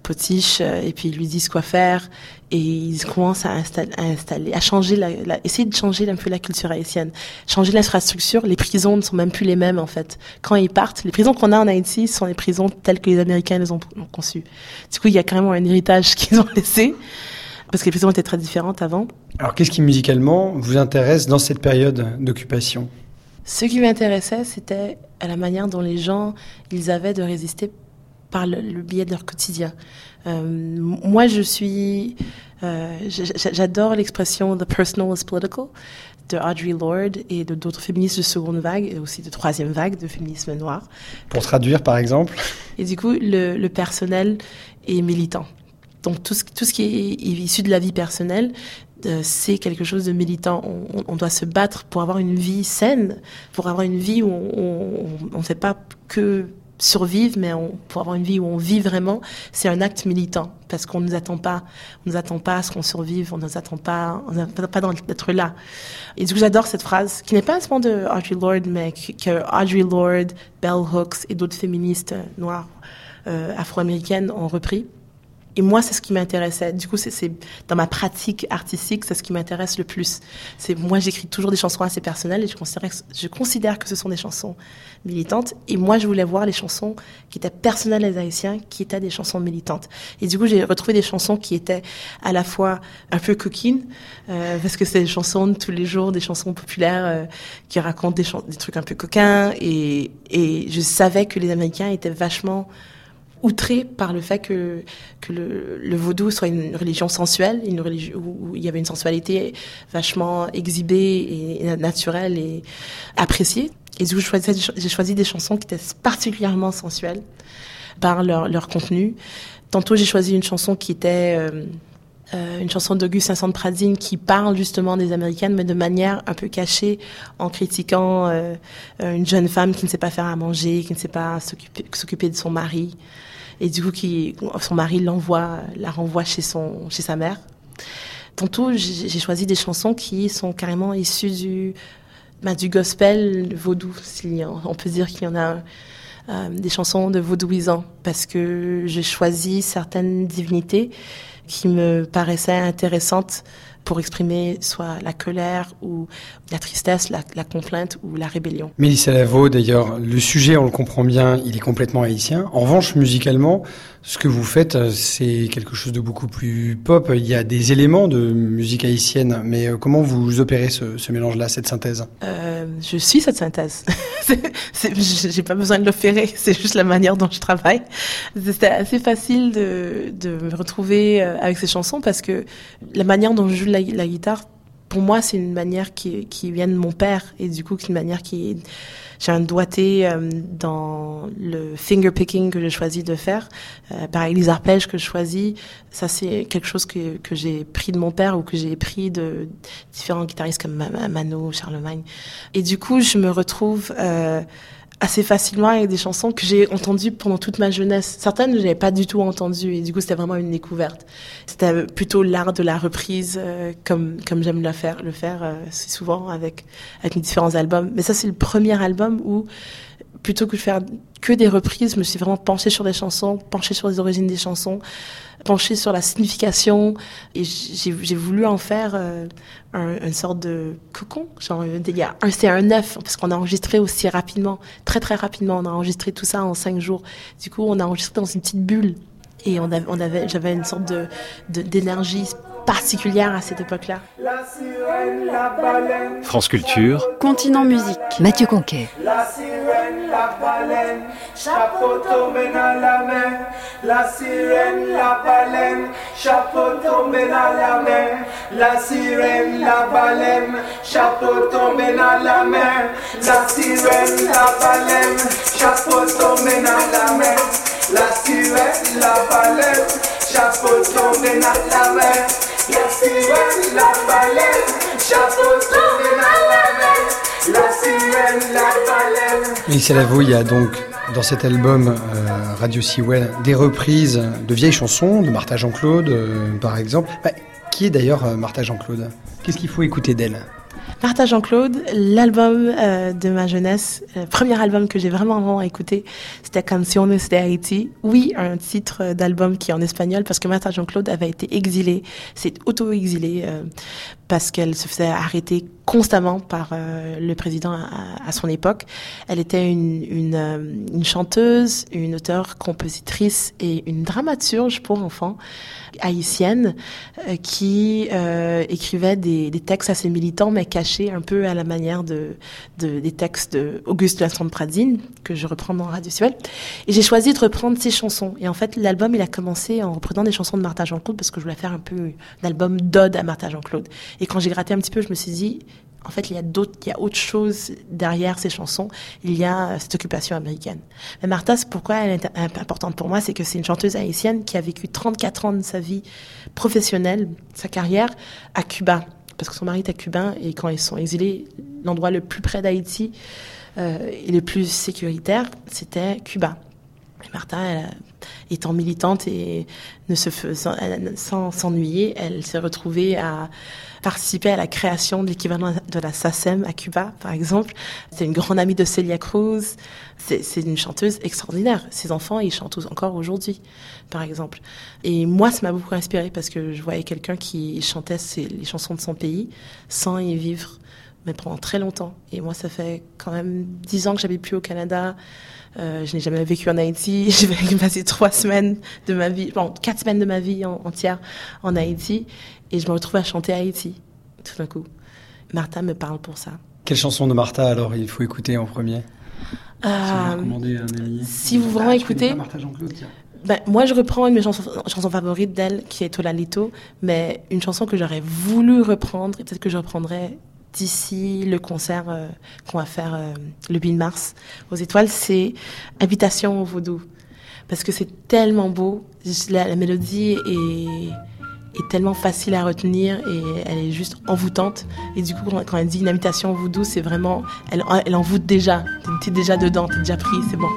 H: potiche euh, et puis ils lui disent quoi faire et ils commencent à installer, à, installer, à changer, la, la, essayer de changer un peu la culture haïtienne, changer l'infrastructure. Les prisons ne sont même plus les mêmes en fait. Quand ils partent, les prisons qu'on a en Haïti sont les prisons telles que les Américains les ont, ont conçues. Du coup, il y a carrément un héritage qu'ils ont laissé parce que les prisons étaient très différentes avant.
C: Alors, qu'est-ce qui musicalement vous intéresse dans cette période d'occupation ?
H: Ce qui m'intéressait, c'était à la manière dont les gens, ils avaient de résister par le, le biais de leur quotidien. Euh, moi, je suis... Euh, j'adore l'expression « the personal is political » de Audre Lorde et de d'autres féministes de seconde vague et aussi de troisième vague de féminisme noir.
C: Pour traduire, par exemple ?
H: Et du coup, le, le personnel est militant. Donc, tout ce, tout ce qui est issu de la vie personnelle, euh, c'est quelque chose de militant. On, on doit se battre pour avoir une vie saine, pour avoir une vie où on ne fait pas que survivre, mais on, pour avoir une vie où on vit vraiment, c'est un acte militant. Parce qu'on ne nous attend pas, on nous attend pas à ce qu'on survive, on ne nous attend pas, on n'a pas d'être là. Et du coup, j'adore cette phrase, qui n'est pas seulement de Audre Lorde, mais que, que Audre Lorde, Bell Hooks et d'autres féministes noires euh, afro-américaines ont repris. Et moi, c'est ce qui m'intéressait. Du coup, c'est, c'est dans ma pratique artistique, c'est ce qui m'intéresse le plus. C'est moi, j'écris toujours des chansons assez personnelles et je considère, je considère que ce sont des chansons militantes. Et moi, je voulais voir les chansons qui étaient personnelles des Haïtiens, qui étaient des chansons militantes. Et du coup, j'ai retrouvé des chansons qui étaient à la fois un peu coquines, euh, parce que c'est des chansons de tous les jours, des chansons populaires euh, qui racontent des, ch- des trucs un peu coquins. Et, et je savais que les Américains étaient vachement outré par le fait que, que le, le vaudou soit une religion sensuelle, une religion où, où il y avait une sensualité vachement exhibée et naturelle et appréciée. Et du coup, j'ai choisi, j'ai choisi des chansons qui étaient particulièrement sensuelles par leur, leur contenu. Tantôt, j'ai choisi une chanson qui était euh, euh, une chanson d'Auguste Saint-Saëns-Pradine qui parle justement des Américaines, mais de manière un peu cachée, en critiquant euh, une jeune femme qui ne sait pas faire à manger, qui ne sait pas s'occuper, s'occuper de son mari. Et du coup, qui, son mari l'envoie, la renvoie chez son, chez sa mère. Tantôt, j'ai, j'ai choisi des chansons qui sont carrément issues du, ben, du gospel vaudou. Si on peut dire qu'il y en a euh, des chansons de vaudouisants, parce que j'ai choisi certaines divinités qui me paraissaient intéressantes pour exprimer soit la colère ou la tristesse, la, la complainte ou la rébellion.
C: Mélissa Lavo, d'ailleurs, le sujet, on le comprend bien, il est complètement haïtien. En revanche, musicalement, ce que vous faites, c'est quelque chose de beaucoup plus pop. Il y a des éléments de musique haïtienne, mais comment vous opérez ce, ce mélange-là, cette synthèse ?
H: euh, Je suis cette synthèse. c'est, c'est, j'ai pas besoin de l'opérer, c'est juste la manière dont je travaille. C'était assez facile de, de me retrouver avec ces chansons parce que la manière dont je joue la, la guitare, pour moi, c'est une manière qui, qui vient de mon père et du coup, c'est une manière qui est... J'ai un doigté euh, dans le finger picking que j'ai choisi de faire. Euh, pareil, les arpèges que je choisis, ça c'est quelque chose que, que j'ai pris de mon père ou que j'ai pris de différents guitaristes comme Mano, Charlemagne. Et du coup, je me retrouve euh, assez facilement avec des chansons que j'ai entendues pendant toute ma jeunesse. Certaines, je n'avais pas du tout entendues et du coup, c'était vraiment une découverte. C'était plutôt l'art de la reprise, euh, comme comme j'aime le faire, le faire euh, c'est souvent avec avec mes différents albums. Mais ça, c'est le premier album où, plutôt que de faire que des reprises, je me suis vraiment penchée sur des chansons, penchée sur les origines des chansons, penchée sur la signification et j'ai, j'ai voulu en faire euh, un, une sorte de cocon, genre un délire. Un, c'est un œuf parce qu'on a enregistré aussi rapidement, très très rapidement. On a enregistré tout ça en cinq jours. Du coup, on a enregistré dans une petite bulle et on avait, on avait, j'avais une sorte de, de d'énergie particulière à cette époque-là.
I: France Culture.
J: Continent Musique. Mathieu Conquet.
K: La sirène, la baleine, chapeau tombé dans la main. La sirène, la baleine, chapeau tombé dans la main. La sirène, la baleine, chapeau tombé dans la main. La sirène, la baleine, chapeau tombé dans la main. La sirène, la baleine, chapeau tombé dans la main. La sirène, la baleine, chapeau tombé dans la main. La sirène, la baleine.
C: Mélissa Lavo, il y a donc dans cet album euh, Radio Sewell des reprises de vieilles chansons de Martha Jean-Claude, euh, par exemple. Bah, qui est d'ailleurs euh, Martha Jean-Claude ? Qu'est-ce qu'il faut écouter d'elle ?
H: Martha Jean-Claude, l'album euh, de ma jeunesse, le premier album que j'ai vraiment, vraiment écouté, c'était Canciones de Haïti. Oui, un titre d'album qui est en espagnol parce que Martha Jean-Claude avait été exilée, s'est auto-exilée euh, parce qu'elle se faisait arrêter constamment par euh, le président à, à son époque. Elle était une, une, euh, une chanteuse, une auteure, compositrice et une dramaturge pour enfants haïtienne euh, qui euh, écrivait des, des textes assez militants mais cachés un peu à la manière de, de des textes d'Auguste de la Strand-Pradine que je reprends dans Radio Ciel. Et j'ai choisi de reprendre ses chansons. Et en fait, l'album, il a commencé en reprenant des chansons de Martha Jean-Claude parce que je voulais faire un peu un album d'ode à Martha Jean-Claude. Et quand j'ai gratté un petit peu, je me suis dit, en fait, il y a d'autres, il y a autre chose derrière ces chansons. Il y a cette occupation américaine. Mais Martha, c'est pourquoi elle est importante pour moi, c'est que c'est une chanteuse haïtienne qui a vécu trente-quatre ans de sa vie professionnelle, sa carrière, à Cuba. Parce que son mari était cubain et quand ils sont exilés, l'endroit le plus près d'Haïti euh, et le plus sécuritaire, c'était Cuba. Et Martha, elle, étant militante et ne se faisant, elle, sans s'ennuyer, elle s'est retrouvée à participer à la création de l'équivalent de la SACEM à Cuba, par exemple. C'est une grande amie de Celia Cruz. C'est, c'est une chanteuse extraordinaire. Ses enfants, ils chantent encore aujourd'hui, par exemple. Et moi, ça m'a beaucoup inspirée parce que je voyais quelqu'un qui chantait ses, les chansons de son pays sans y vivre, mais pendant très longtemps. Et moi, ça fait quand même dix ans que j'habite plus au Canada. Euh, je n'ai jamais vécu en Haïti. J'ai passé trois semaines de ma vie, bon, quatre semaines de ma vie en, entière en Haïti. Et je me retrouve à chanter Haïti, tout d'un coup. Martha me parle pour ça.
C: Quelle chanson de Martha, alors, il faut écouter en premier
H: euh,
C: Si vous recommandez un ami.
H: Si vous vraiment écoutez...
C: Martha Jean-Claude, tiens.
H: Ben, moi, je reprends une de mes chansons, chansons favorites d'elle, qui est Tolalito, mais une chanson que j'aurais voulu reprendre, et peut-être que je reprendrai d'ici le concert euh, qu'on va faire euh, le huit mars aux Étoiles, c'est Habitation au Vaudou. Parce que c'est tellement beau, la, la mélodie est, est tellement facile à retenir et elle est juste envoûtante. Et du coup, quand, quand elle dit une habitation au Vaudou, c'est vraiment, elle, elle envoûte déjà. T'es déjà dedans, t'es déjà pris, c'est bon.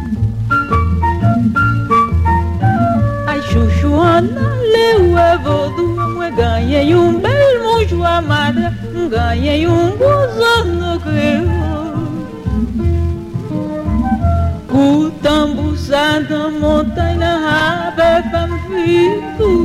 I: Chuchuana le huevo du ganhei um bel monjo amada, ganhei um gozano creu. O tambo da montanha raba panfito.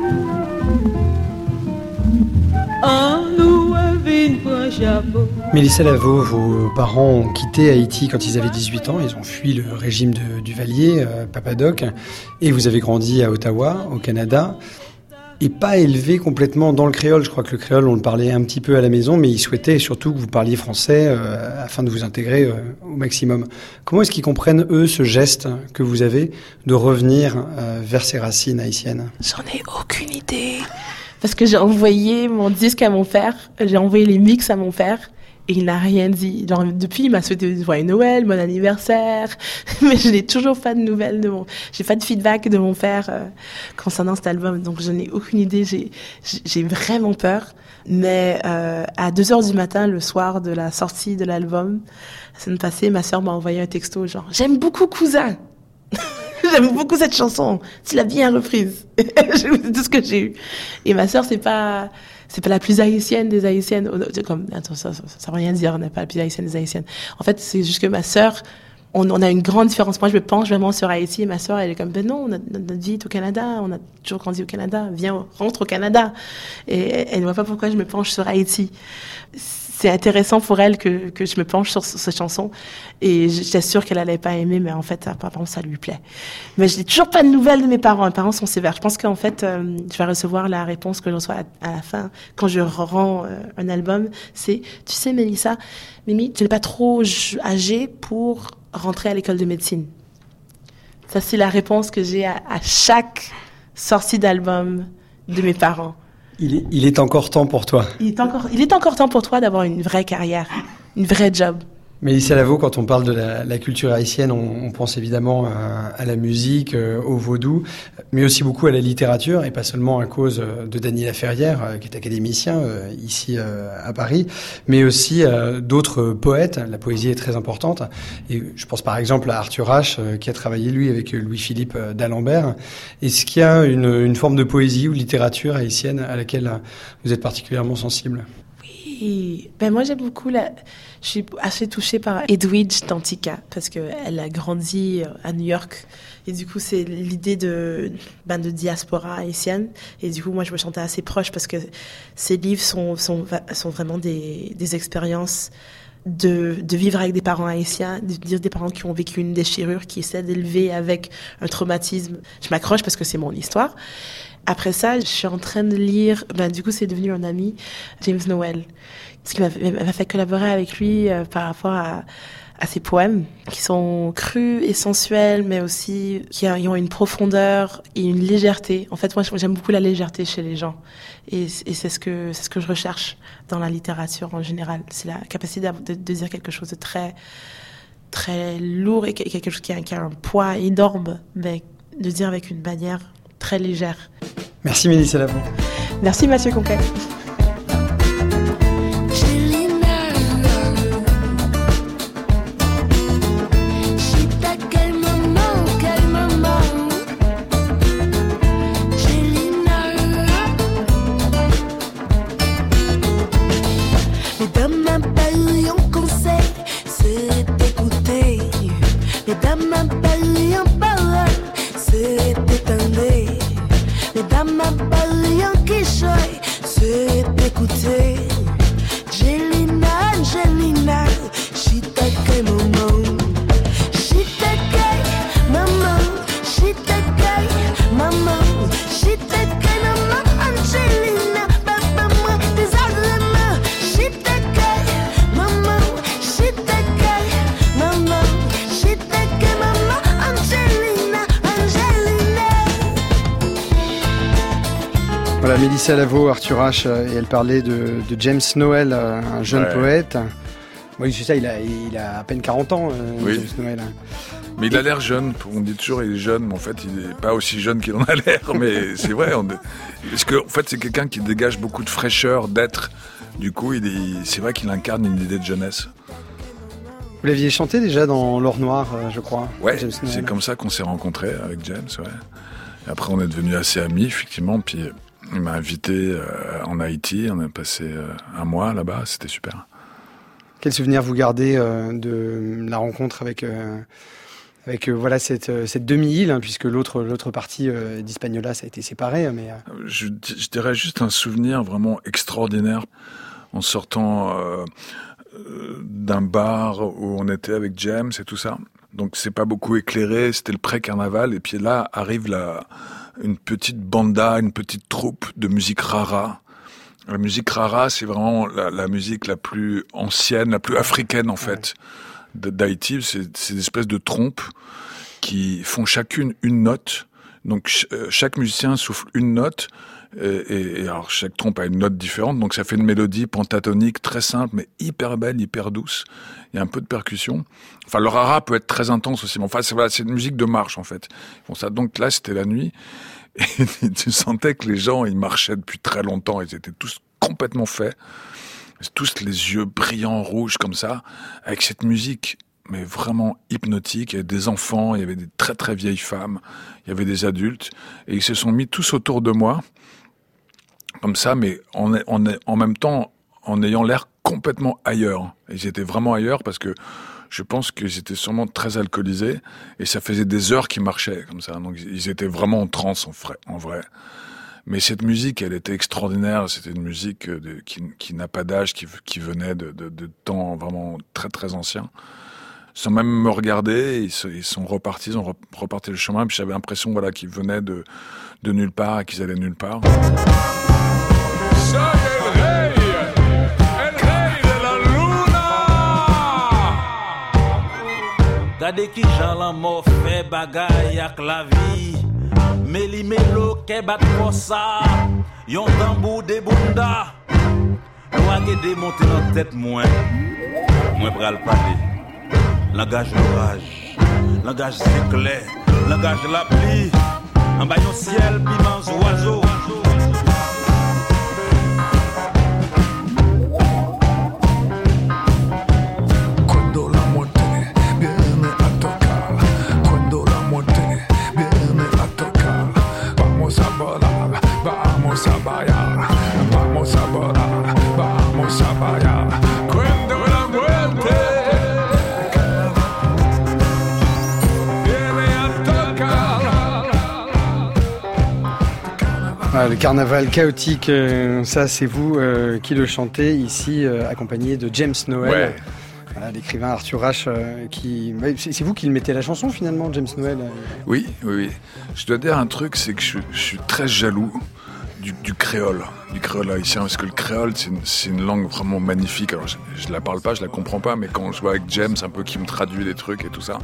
C: Mélissa Lavo, vos parents ont quitté Haïti quand ils avaient dix-huit ans. Ils ont fui le régime de, du Valier, euh, Papadoc. Et vous avez grandi à Ottawa, au Canada. Et pas élevé complètement dans le créole. Je crois que le créole, on le parlait un petit peu à la maison, mais ils souhaitaient surtout que vous parliez français euh, afin de vous intégrer euh, au maximum. Comment est-ce qu'ils comprennent, eux, ce geste que vous avez de revenir euh, vers ces racines haïtiennes ?
H: J'en ai aucune idée. Parce que j'ai envoyé mon disque à mon père, j'ai envoyé les mix à mon père, et il n'a rien dit. Genre, depuis, il m'a souhaité joyeux Noël, bon anniversaire, mais je n'ai toujours pas de nouvelles de mon, j'ai pas de feedback de mon père euh, concernant cet album, donc je n'ai aucune idée. J'ai, j'ai vraiment peur. Mais euh, à deux heures du matin, le soir de la sortie de l'album, la semaine passée, ma sœur m'a envoyé un texto genre « J'aime beaucoup Cousin !» J'aime beaucoup cette chanson. Tu l'as bien reprise. C'est tout ce que j'ai eu. Et ma sœur, c'est pas, c'est pas la plus haïtienne des haïtiennes. Comme, attends, ça, ça, ça veut rien dire. On n'est pas la plus haïtienne des haïtiennes. En fait, c'est juste que ma sœur, on, on a une grande différence. Moi, je me penche vraiment sur Haïti et ma sœur, elle est comme, ben non, on a, notre vie est au Canada. On a toujours grandi au Canada. Viens, rentre au Canada. Et elle ne voit pas pourquoi je me penche sur Haïti. C'est intéressant pour elle que, que je me penche sur, sur cette chanson. Et j'étais sûre qu'elle allait pas aimer, mais en fait, apparemment, ça lui plaît. Mais je n'ai toujours pas de nouvelles de mes parents. Mes parents sont sévères. Je pense qu'en fait, euh, je vais recevoir la réponse que je reçois à, à la fin, quand je rends euh, un album. C'est, tu sais, Mélissa, Mimi, tu n'es pas trop âgée pour rentrer à l'école de médecine. Ça, c'est la réponse que j'ai à, à chaque sortie d'album de mes parents.
C: Il est, il est encore temps pour toi.
H: Il est encore, il est encore temps pour toi d'avoir une vraie carrière, une vraie job.
C: Mélissa Lavo, quand on parle de la, la culture haïtienne, on, on pense évidemment à, à la musique, euh, au vaudou, mais aussi beaucoup à la littérature, et pas seulement à cause de Dany Laferrière, euh, qui est académicien euh, ici euh, à Paris, mais aussi euh, d'autres poètes. La poésie est très importante, et je pense par exemple à Arthur H, euh, qui a travaillé lui avec Louis-Philippe d'Alembert. Est-ce qu'il y a une, une forme de poésie ou littérature haïtienne à laquelle vous êtes particulièrement sensible ?
H: Oui. Oui, ben moi j'aime beaucoup la... Je suis assez touchée par Edwidge Danticat parce qu'elle a grandi à New York et du coup c'est l'idée de, ben, de diaspora haïtienne et du coup moi je me sentais assez proche parce que ces livres sont, sont, sont vraiment des, des expériences de, de vivre avec des parents haïtiens, de dire des parents qui ont vécu une déchirure, qui essaient d'élever avec un traumatisme. Je m'accroche parce que c'est mon histoire. Après ça, je suis en train de lire, ben, du coup, c'est devenu un ami, James Noel, ce qui m'a, m'a fait collaborer avec lui euh, par rapport à, à ses poèmes, qui sont crus et sensuels, mais aussi qui ont une profondeur et une légèreté. En fait, moi, j'aime beaucoup la légèreté chez les gens. Et, et c'est ce que, c'est ce que je recherche dans la littérature en général. C'est la capacité de, de dire quelque chose de très, très lourd et quelque chose qui a, qui a un poids énorme, mais de dire avec une manière très légère.
C: Merci Mélissa Lavo.
H: Merci Mathieu Conquet.
C: Mélissa Lavo, Arthur H, et elle parlait de, de James Noel, un jeune ouais. poète. Oui, c'est ça, il a, il a à peine quarante ans, oui. James Noel.
D: Mais il a l'air jeune, on dit toujours il est jeune, mais en fait il n'est pas aussi jeune qu'il en a l'air, mais c'est vrai. On... Parce qu'en en fait c'est quelqu'un qui dégage beaucoup de fraîcheur, d'être. Du coup, il est... c'est vrai qu'il incarne une idée de jeunesse.
C: Vous l'aviez chanté déjà dans L'Or Noir, je crois.
D: Ouais, c'est comme ça qu'on s'est rencontrés avec James, ouais. Et après on est devenus assez amis, effectivement, puis... Il m'a invité euh, en Haïti, on a passé euh, un mois là-bas, c'était super.
C: Quel souvenir vous gardez euh, de la rencontre avec, euh, avec euh, voilà, cette, euh, cette demi-île, hein, puisque l'autre, l'autre partie euh, d'Hispaniola, ça a été séparé. Mais, euh...
D: je, je dirais juste un souvenir vraiment extraordinaire en sortant euh, euh, d'un bar où on était avec James et tout ça. Donc c'est pas beaucoup éclairé, c'était le pré-carnaval, et puis là arrive la... une petite banda, une petite troupe de musique rara. La musique rara, c'est vraiment la, la musique la plus ancienne, la plus africaine en fait, ouais. d'Haïti. C'est, c'est des espèces de trompes qui font chacune une note. Donc ch- chaque musicien souffle une note, et, et alors chaque trompe a une note différente. Donc ça fait une mélodie pentatonique très simple, mais hyper belle, hyper douce. Il y a un peu de percussion. Enfin, le rara peut être très intense aussi. Mais enfin, c'est, voilà, c'est une musique de marche, en fait. Bon, ça, donc là, c'était la nuit. Et tu sentais que les gens, ils marchaient depuis très longtemps. Ils étaient tous complètement faits. Tous les yeux brillants, rouges, comme ça. Avec cette musique, mais vraiment hypnotique. Il y avait des enfants, il y avait des très très vieilles femmes. Il y avait des adultes. Et ils se sont mis tous autour de moi. Comme ça, mais en, en, en même temps, en ayant l'air complètement ailleurs. Ils étaient vraiment ailleurs parce que je pense qu'ils étaient sûrement très alcoolisés et ça faisait des heures qu'ils marchaient comme ça. Donc ils étaient vraiment en transe en vrai. En vrai. Mais cette musique, elle était extraordinaire. C'était une musique de, qui, qui n'a pas d'âge, qui, qui venait de, de, de temps vraiment très très anciens. Sans même me regarder, ils, se, ils sont repartis, ils ont reparti le chemin. Puis j'avais l'impression, voilà, qu'ils venaient de, de nulle part et qu'ils allaient nulle part.
L: Gade ki jan lan mo fe bagay ak la vie. Meli melo ke bat kosa. Yon tambou de bunda. Lwa ke demonte nan tête mwen. Mwen pral pale. Langage l'orage. Langage éclair. Langage la pluie. En bas yon ciel pimans oiseau.
M: Vamos a bailar, vamos a volar, vamos a bailar.
C: Voilà, le carnaval chaotique, euh, ça c'est vous euh, qui le chantez ici, euh, accompagné de James Noel.
D: Ouais.
C: Voilà, l'écrivain Arthur H. Euh, qui... c'est, c'est vous qui le mettez la chanson finalement, James Noel. euh.
D: Oui, oui, oui. Je dois dire un truc, c'est que je, je suis très jaloux du, du créole, du créole haïtien, parce que le créole, c'est une, c'est une langue vraiment magnifique. Alors, je, je la parle pas, je la comprends pas, mais quand je vois avec James, un peu qui me traduit des trucs et tout ça,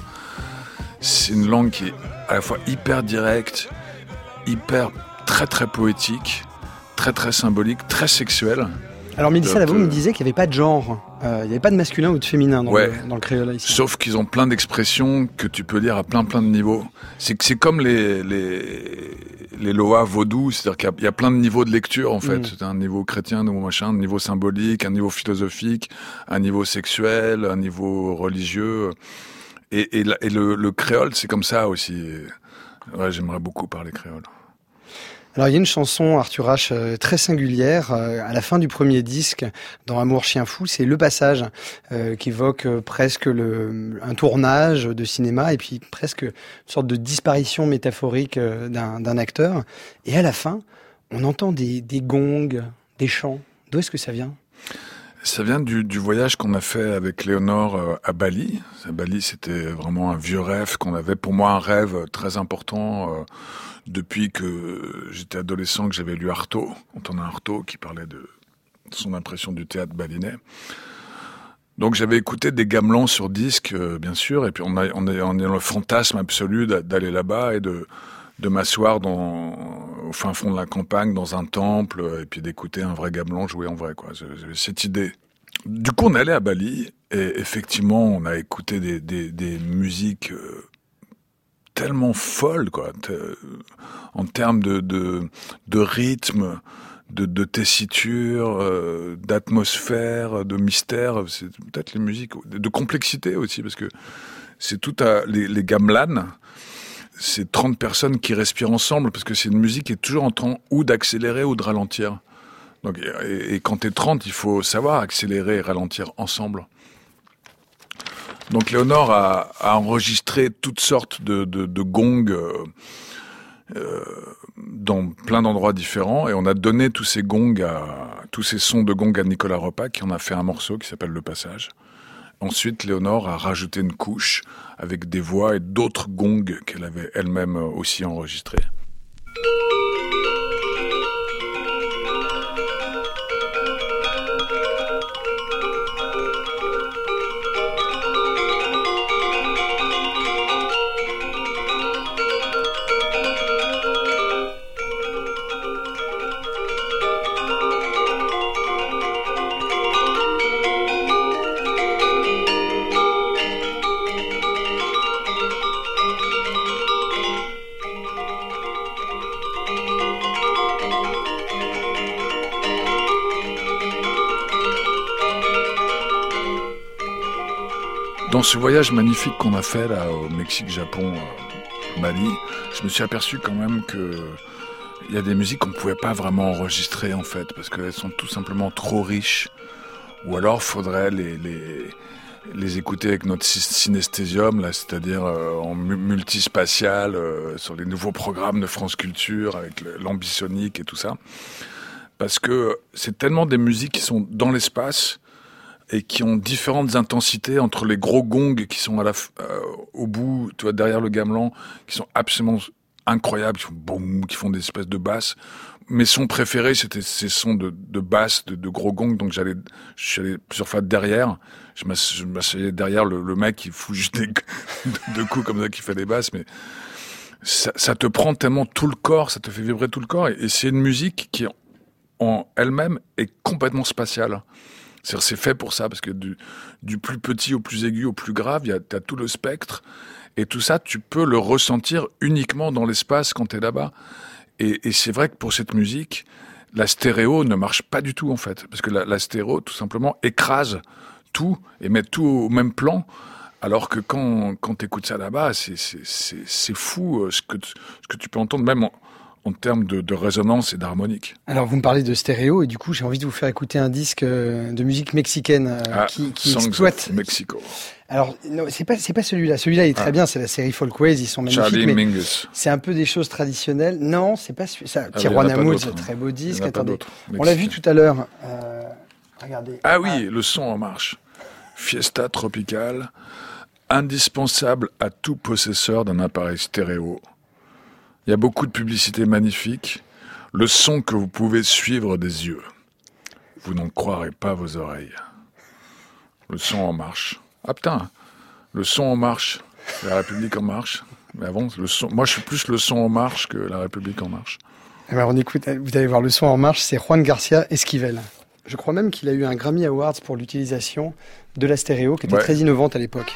D: c'est une langue qui est à la fois hyper directe, hyper très très poétique, très très symbolique, très sexuelle.
C: Alors Mélissa Lavo
D: euh...
C: me disait qu'il n'y avait pas de genre, euh, il n'y avait pas de masculin ou de féminin dans,
D: ouais.
C: le, dans le créole haïtien.
D: Sauf qu'ils ont plein d'expressions que tu peux lire à plein plein de niveaux. C'est c'est comme les les les loas vaudou, c'est-à-dire qu'il y a, il y a plein de niveaux de lecture en fait. Mm. C'est un niveau chrétien, un niveau machin, un niveau symbolique, un niveau philosophique, un niveau sexuel, un niveau religieux. Et, et, la, et le, le créole, c'est comme ça aussi. Ouais, j'aimerais beaucoup parler créole.
C: Alors il y a une chanson, Arthur H, euh, très singulière, euh, à la fin du premier disque, dans Amour Chien Fou, c'est Le Passage, euh, qui évoque euh, presque le, un tournage de cinéma et puis presque une sorte de disparition métaphorique euh, d'un, d'un acteur. Et à la fin, on entend des, des gongs, des chants. D'où est-ce que ça vient ?
D: Ça vient du, du voyage qu'on a fait avec Léonore euh, à Bali. À Bali, c'était vraiment un vieux rêve qu'on avait. Pour moi, un rêve très important euh, depuis que j'étais adolescent, que j'avais lu Artaud, Antonin Artaud, qui parlait de son impression du théâtre balinais. Donc j'avais écouté des gamelans sur disque, euh, bien sûr, et puis on a, on a, on a le fantasme absolu d'aller là-bas et de, de m'asseoir dans, au fin fond de la campagne, dans un temple, et puis d'écouter un vrai gamelan jouer en vrai, quoi. J'avais cette idée. Du coup, on allait à Bali, et effectivement, on a écouté des, des, des musiques euh, tellement folles, quoi, en termes de, de, de rythme, de, de tessiture, euh, d'atmosphère, de mystère. C'est peut-être les musiques, de complexité aussi, parce que c'est tout à, les, les gamelans, c'est trente personnes qui respirent ensemble, parce que c'est une musique qui est toujours en train ou d'accélérer ou de ralentir. Donc, et, et quand t'es trente, il faut savoir accélérer et ralentir ensemble. Donc Léonore a, a enregistré toutes sortes de, de, de gongs euh, euh, dans plein d'endroits différents, et on a donné tous ces gongs, à, tous ces sons de gongs à Nicolas Repas, qui en a fait un morceau qui s'appelle Le Passage. Ensuite, Léonore a rajouté une couche avec des voix et d'autres gongs qu'elle avait elle-même aussi enregistrés. Dans ce voyage magnifique qu'on a fait là au Mexique, Japon, euh, Mali, je me suis aperçu quand même que il y a des musiques qu'on ne pouvait pas vraiment enregistrer en fait, parce qu'elles sont tout simplement trop riches, ou alors faudrait les les les écouter avec notre synesthésium là, c'est-à-dire euh, en multispatial euh, sur les nouveaux programmes de France Culture avec l'ambisonique et tout ça, parce que c'est tellement des musiques qui sont dans l'espace et qui ont différentes intensités entre les gros gongs qui sont à la f- euh, au bout, tu vois, derrière le gamelan, qui sont absolument incroyables, qui font boum, qui font des espèces de basses. Mes sons préférés, c'était ces sons de, de basses, de, de gros gongs, donc j'allais, je suis allé plusieurs fois derrière, je m'asseyais derrière le, le mec qui fout juste des deux coups comme ça, qui fait des basses, mais ça, ça te prend tellement tout le corps, ça te fait vibrer tout le corps, et, et c'est une musique qui, en elle-même, est complètement spatiale. C'est-à-dire, c'est fait pour ça, parce que du, du plus petit au plus aigu au plus grave, il y a, t'as tout le spectre, et tout ça, tu peux le ressentir uniquement dans l'espace quand t'es là-bas. Et, et c'est vrai que pour cette musique, la stéréo ne marche pas du tout, en fait, parce que la, la stéréo, tout simplement, écrase tout et met tout au même plan, alors que quand, quand t'écoutes ça là-bas, c'est, c'est, c'est, c'est fou ce que, tu, ce que tu peux entendre, même en, en termes de, de résonance et d'harmonique.
C: Alors vous me parlez de stéréo et du coup j'ai envie de vous faire écouter un disque de musique mexicaine euh,
D: ah,
C: qui, qui
D: Songs
C: exploite.
D: of Mexico.
C: Alors non, c'est pas c'est pas celui-là. Celui-là il est très ah. bien. C'est la série Folkways. Ils sont magnifiques.
D: Charlie
C: mais
D: Mingus.
C: C'est un peu des choses traditionnelles. Non, c'est pas celui. Ça.
D: Ah,
C: Tijuana Moods, très beau disque. Attendez, on l'a vu tout à l'heure. Euh, regardez.
D: Ah oui, ah. le son en marche. Fiesta tropicale, indispensable à tout possesseur d'un appareil stéréo. Il y a beaucoup de publicités magnifiques. Le son que vous pouvez suivre des yeux. Vous n'en croirez pas vos oreilles. Le son en marche. Ah putain, le son en marche. La République en marche. Mais avant, le son. Moi, je suis plus le son en marche que la République en marche.
C: Alors, on écoute. Vous allez voir le son en marche. C'est Juan Garcia Esquivel. Je crois même qu'il a eu un Grammy Awards pour l'utilisation de la stéréo, qui était ouais. très innovante à l'époque.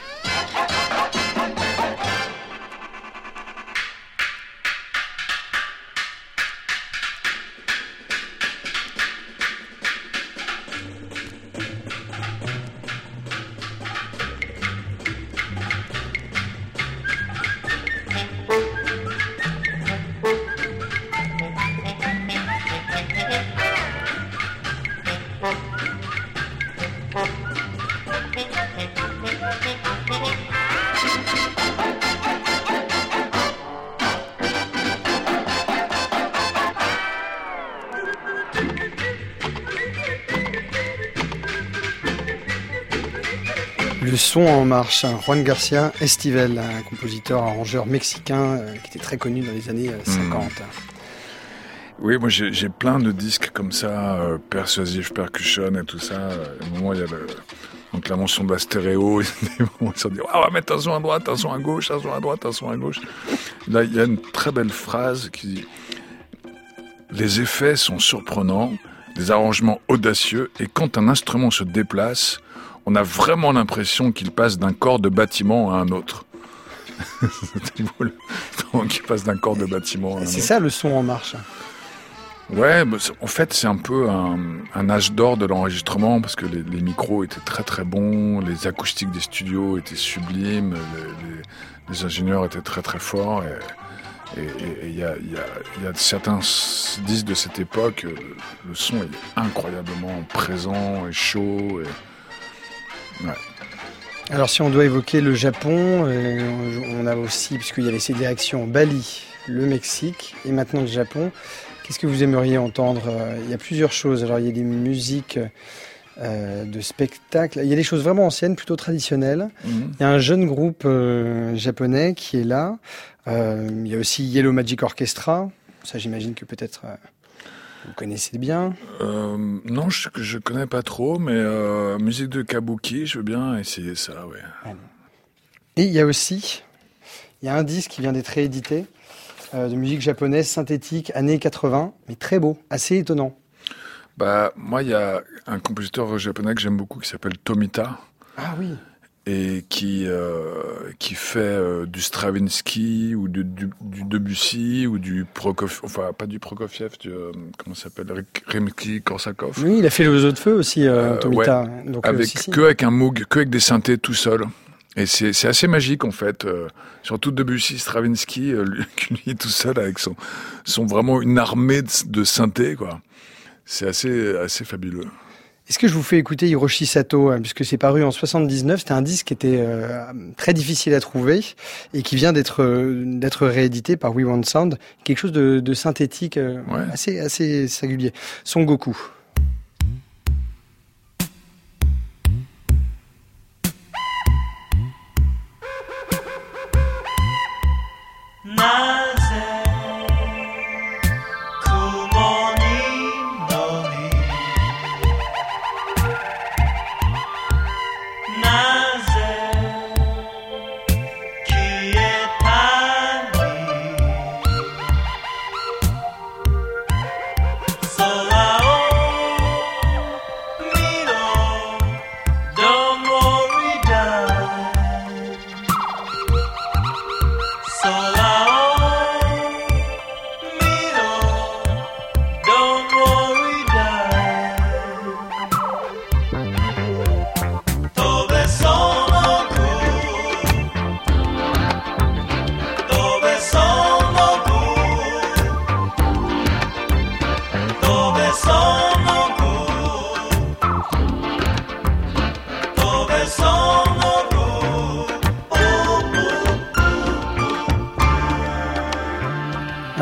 C: Le son en marche, Juan Garcia Esquivel, un compositeur, arrangeur mexicain euh, qui était très connu dans les années euh, cinquante.
D: Mmh. Oui, moi j'ai, j'ai plein de disques comme ça, euh, persuasif, percussion et tout ça. À un moment, il y a le, donc la mention de la stéréo, il y a des moments où ils se disent ah, on va mettre un son à droite, un son à gauche, un son à droite, un son à gauche. Là, il y a une très belle phrase qui dit les effets sont surprenants, des arrangements audacieux, et quand un instrument se déplace, on a vraiment l'impression qu'il passe d'un corps de bâtiment à un autre. C'était beau, le temps qu'il passe d'un corps de bâtiment à un
C: c'est
D: autre.
C: C'est ça le son en marche.
D: Ouais, bah, en fait c'est un peu un, un âge d'or de l'enregistrement parce que les, les micros étaient très très bons, les acoustiques des studios étaient sublimes, les, les, les ingénieurs étaient très très forts et il y a, y, a, y a certains disques de cette époque, le son est incroyablement présent et chaud et ouais.
C: Alors si on doit évoquer le Japon, euh, on a aussi, puisqu'il y avait ces directions, Bali, le Mexique et maintenant le Japon, qu'est-ce que vous aimeriez entendre ? Il y a plusieurs choses, alors il y a des musiques euh, de spectacle, il y a des choses vraiment anciennes, plutôt traditionnelles, mmh. Il y a un jeune groupe euh, japonais qui est là, euh, il y a aussi Yellow Magic Orchestra, ça j'imagine que peut-être... Euh, vous connaissez bien ?
D: euh, Non, je ne connais pas trop, mais euh, musique de kabuki, je veux bien essayer ça, ouais.
C: Et il y a aussi, il y a un disque qui vient d'être réédité, euh, de musique japonaise synthétique, années quatre-vingts, mais très beau, assez étonnant.
D: Bah, moi, il y a un compositeur japonais que j'aime beaucoup qui s'appelle Tomita.
C: Ah oui.
D: Et qui euh, qui fait euh, du Stravinsky ou du, du, du Debussy ou du Prokofiev, enfin pas du Prokofiev, du euh, comment ça s'appelle, Rimsky-Korsakov.
C: Oui, il a fait le Oiseau de feu aussi, euh, euh, Tomita.
D: Ouais,
C: donc,
D: avec
C: euh, si, si.
D: que avec un Moog, que avec des synthés tout seul. Et c'est c'est assez magique en fait, euh, surtout Debussy, Stravinsky, euh, lui, lui tout seul avec son son vraiment une armée de, de synthés quoi. C'est assez assez fabuleux.
C: Est-ce que je vous fais écouter Hiroshi Sato, hein, puisque c'est paru en soixante-dix-neuf, c'était un disque qui était euh, très difficile à trouver et qui vient d'être euh, d'être réédité par We Want Sound, quelque chose de, de synthétique euh, ouais. assez assez singulier. Son Goku.
M: Solao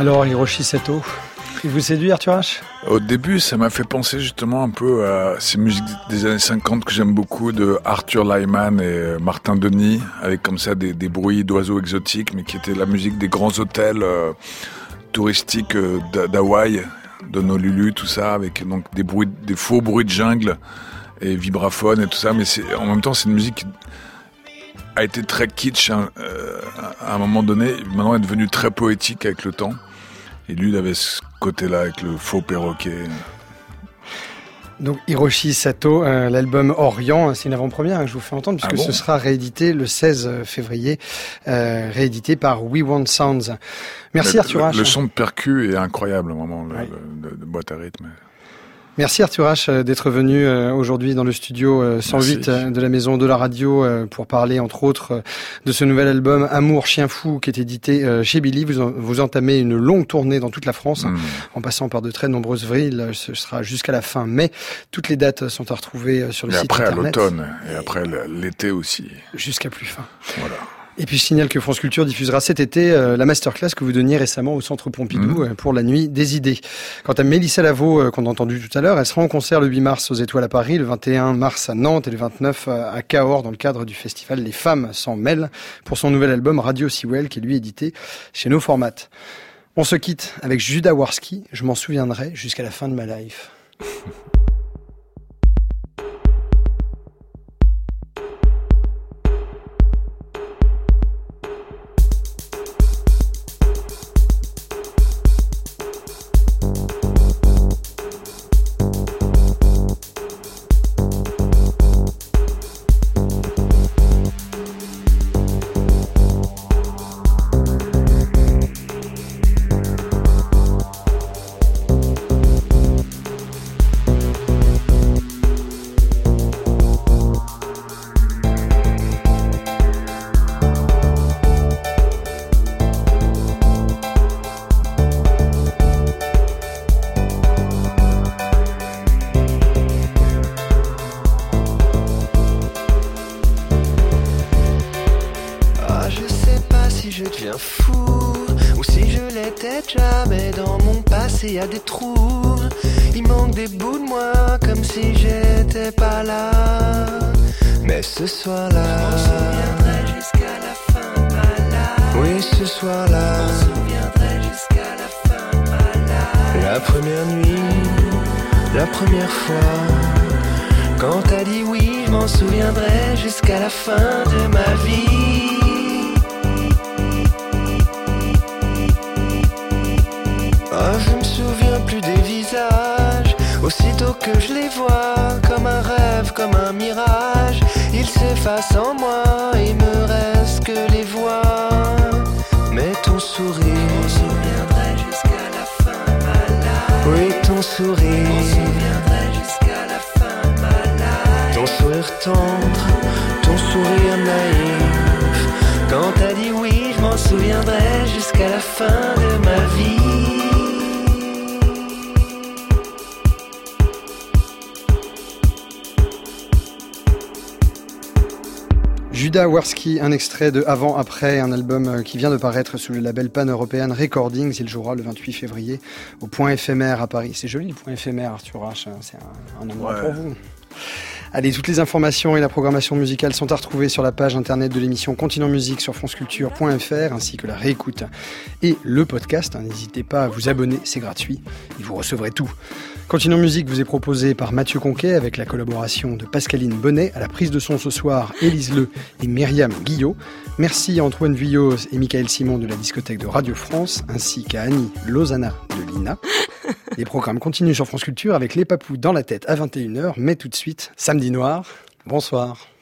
C: Alors, Hiroshi Sato, il vous séduit, Arthur H ?
D: Au début, ça m'a fait penser justement un peu à ces musiques des années cinquante que j'aime beaucoup, de Arthur Lyman et Martin Denis, avec comme ça des, des bruits d'oiseaux exotiques, mais qui étaient la musique des grands hôtels euh, touristiques euh, d'Hawaï, d'Honolulu, tout ça, avec donc des bruits, des faux bruits de jungle et vibraphones et tout ça. Mais c'est, en même temps, c'est une musique qui a été très kitsch hein, euh, à un moment donné. Maintenant, elle est devenue très poétique avec le temps. Et lui, il avait ce côté-là avec le faux perroquet.
C: Donc Hiroshi Sato, euh, l'album Orient, c'est une avant-première hein, que je vous fais entendre puisque
D: ah bon
C: ce sera réédité le seize février, euh, réédité par We Want Sounds. Merci
D: le,
C: Arthur H.
D: Le, le son de percu est incroyable, vraiment, le,
C: ouais.
D: le, le, le boîte à rythme.
C: Merci Arthur H d'être venu euh, aujourd'hui dans le studio euh, cent huit euh, de la Maison de la Radio euh, pour parler entre autres euh, de ce nouvel album Amour Chien Fou qui est édité euh, chez Billy. Vous, en, vous entamez une longue tournée dans toute la France mmh. hein, en passant par de très nombreuses villes. Ce sera jusqu'à la fin mai. Toutes les dates sont à retrouver sur le
D: et
C: site
D: après
C: internet.
D: À l'automne et après l'été aussi.
C: Jusqu'à plus fin.
D: Voilà.
C: Et puis je signale que France Culture diffusera cet été euh, la masterclass que vous donniez récemment au Centre Pompidou mmh. euh, pour la Nuit des Idées. Quant à Mélissa Lavo, euh, qu'on a entendu tout à l'heure, elle sera en concert le huit mars aux Étoiles à Paris, le vingt et un mars à Nantes et le vingt-neuf à Cahors dans le cadre du festival Les Femmes s'en mêlent pour son nouvel album Radio Sewell qui est lui édité chez No Format. On se quitte avec Judas Warski, je m'en souviendrai jusqu'à la fin de ma life.
M: Y a des trous, il manque des bouts de moi comme si j'étais pas là. Mais ce soir-là, je m'en souviendrai jusqu'à la fin de ma life. Oui, ce soir-là, je m'en souviendrai jusqu'à la fin de ma life. La première nuit, la première fois, quand t'as dit oui, je m'en souviendrai jusqu'à la fin de ma vie. Oh, je me souviens plus des visages, aussitôt que je les vois, comme un rêve, comme un mirage, ils s'effacent en moi, il me reste que les voix. Mais ton sourire, je m'en souviendrai jusqu'à la fin de ma life. Oui, ton sourire, je m'en souviendrai jusqu'à la fin de ma life. Ton sourire tendre, ton sourire naïf, quand t'as dit oui, je m'en souviendrai jusqu'à la fin de ma vie.
C: Judas Warski, un extrait de Avant Après, un album qui vient de paraître sous le label Pan-European Recordings. Il jouera le vingt-huit février au Point Éphémère à Paris. C'est joli le Point Éphémère, Arthur H. C'est un, un endroit ouais. pour vous. Allez, toutes les informations et la programmation musicale sont à retrouver sur la page internet de l'émission Continent Musique sur franceculture point f r, ainsi que la réécoute et le podcast. N'hésitez pas à vous abonner, c'est gratuit et vous recevrez tout. Continent Musique vous est proposé par Mathieu Conquet avec la collaboration de Pascaline Bonnet, à la prise de son ce soir, Élise Le et Myriam Guillot. Merci à Antoine Vuillos et Michael Simon de la discothèque de Radio France, ainsi qu'à Annie Lozana de l'I N A. Les programmes continuent sur France Culture avec Les Papous dans la tête à vingt et une heures, mais tout de suite, Samedi Noir. Bonsoir.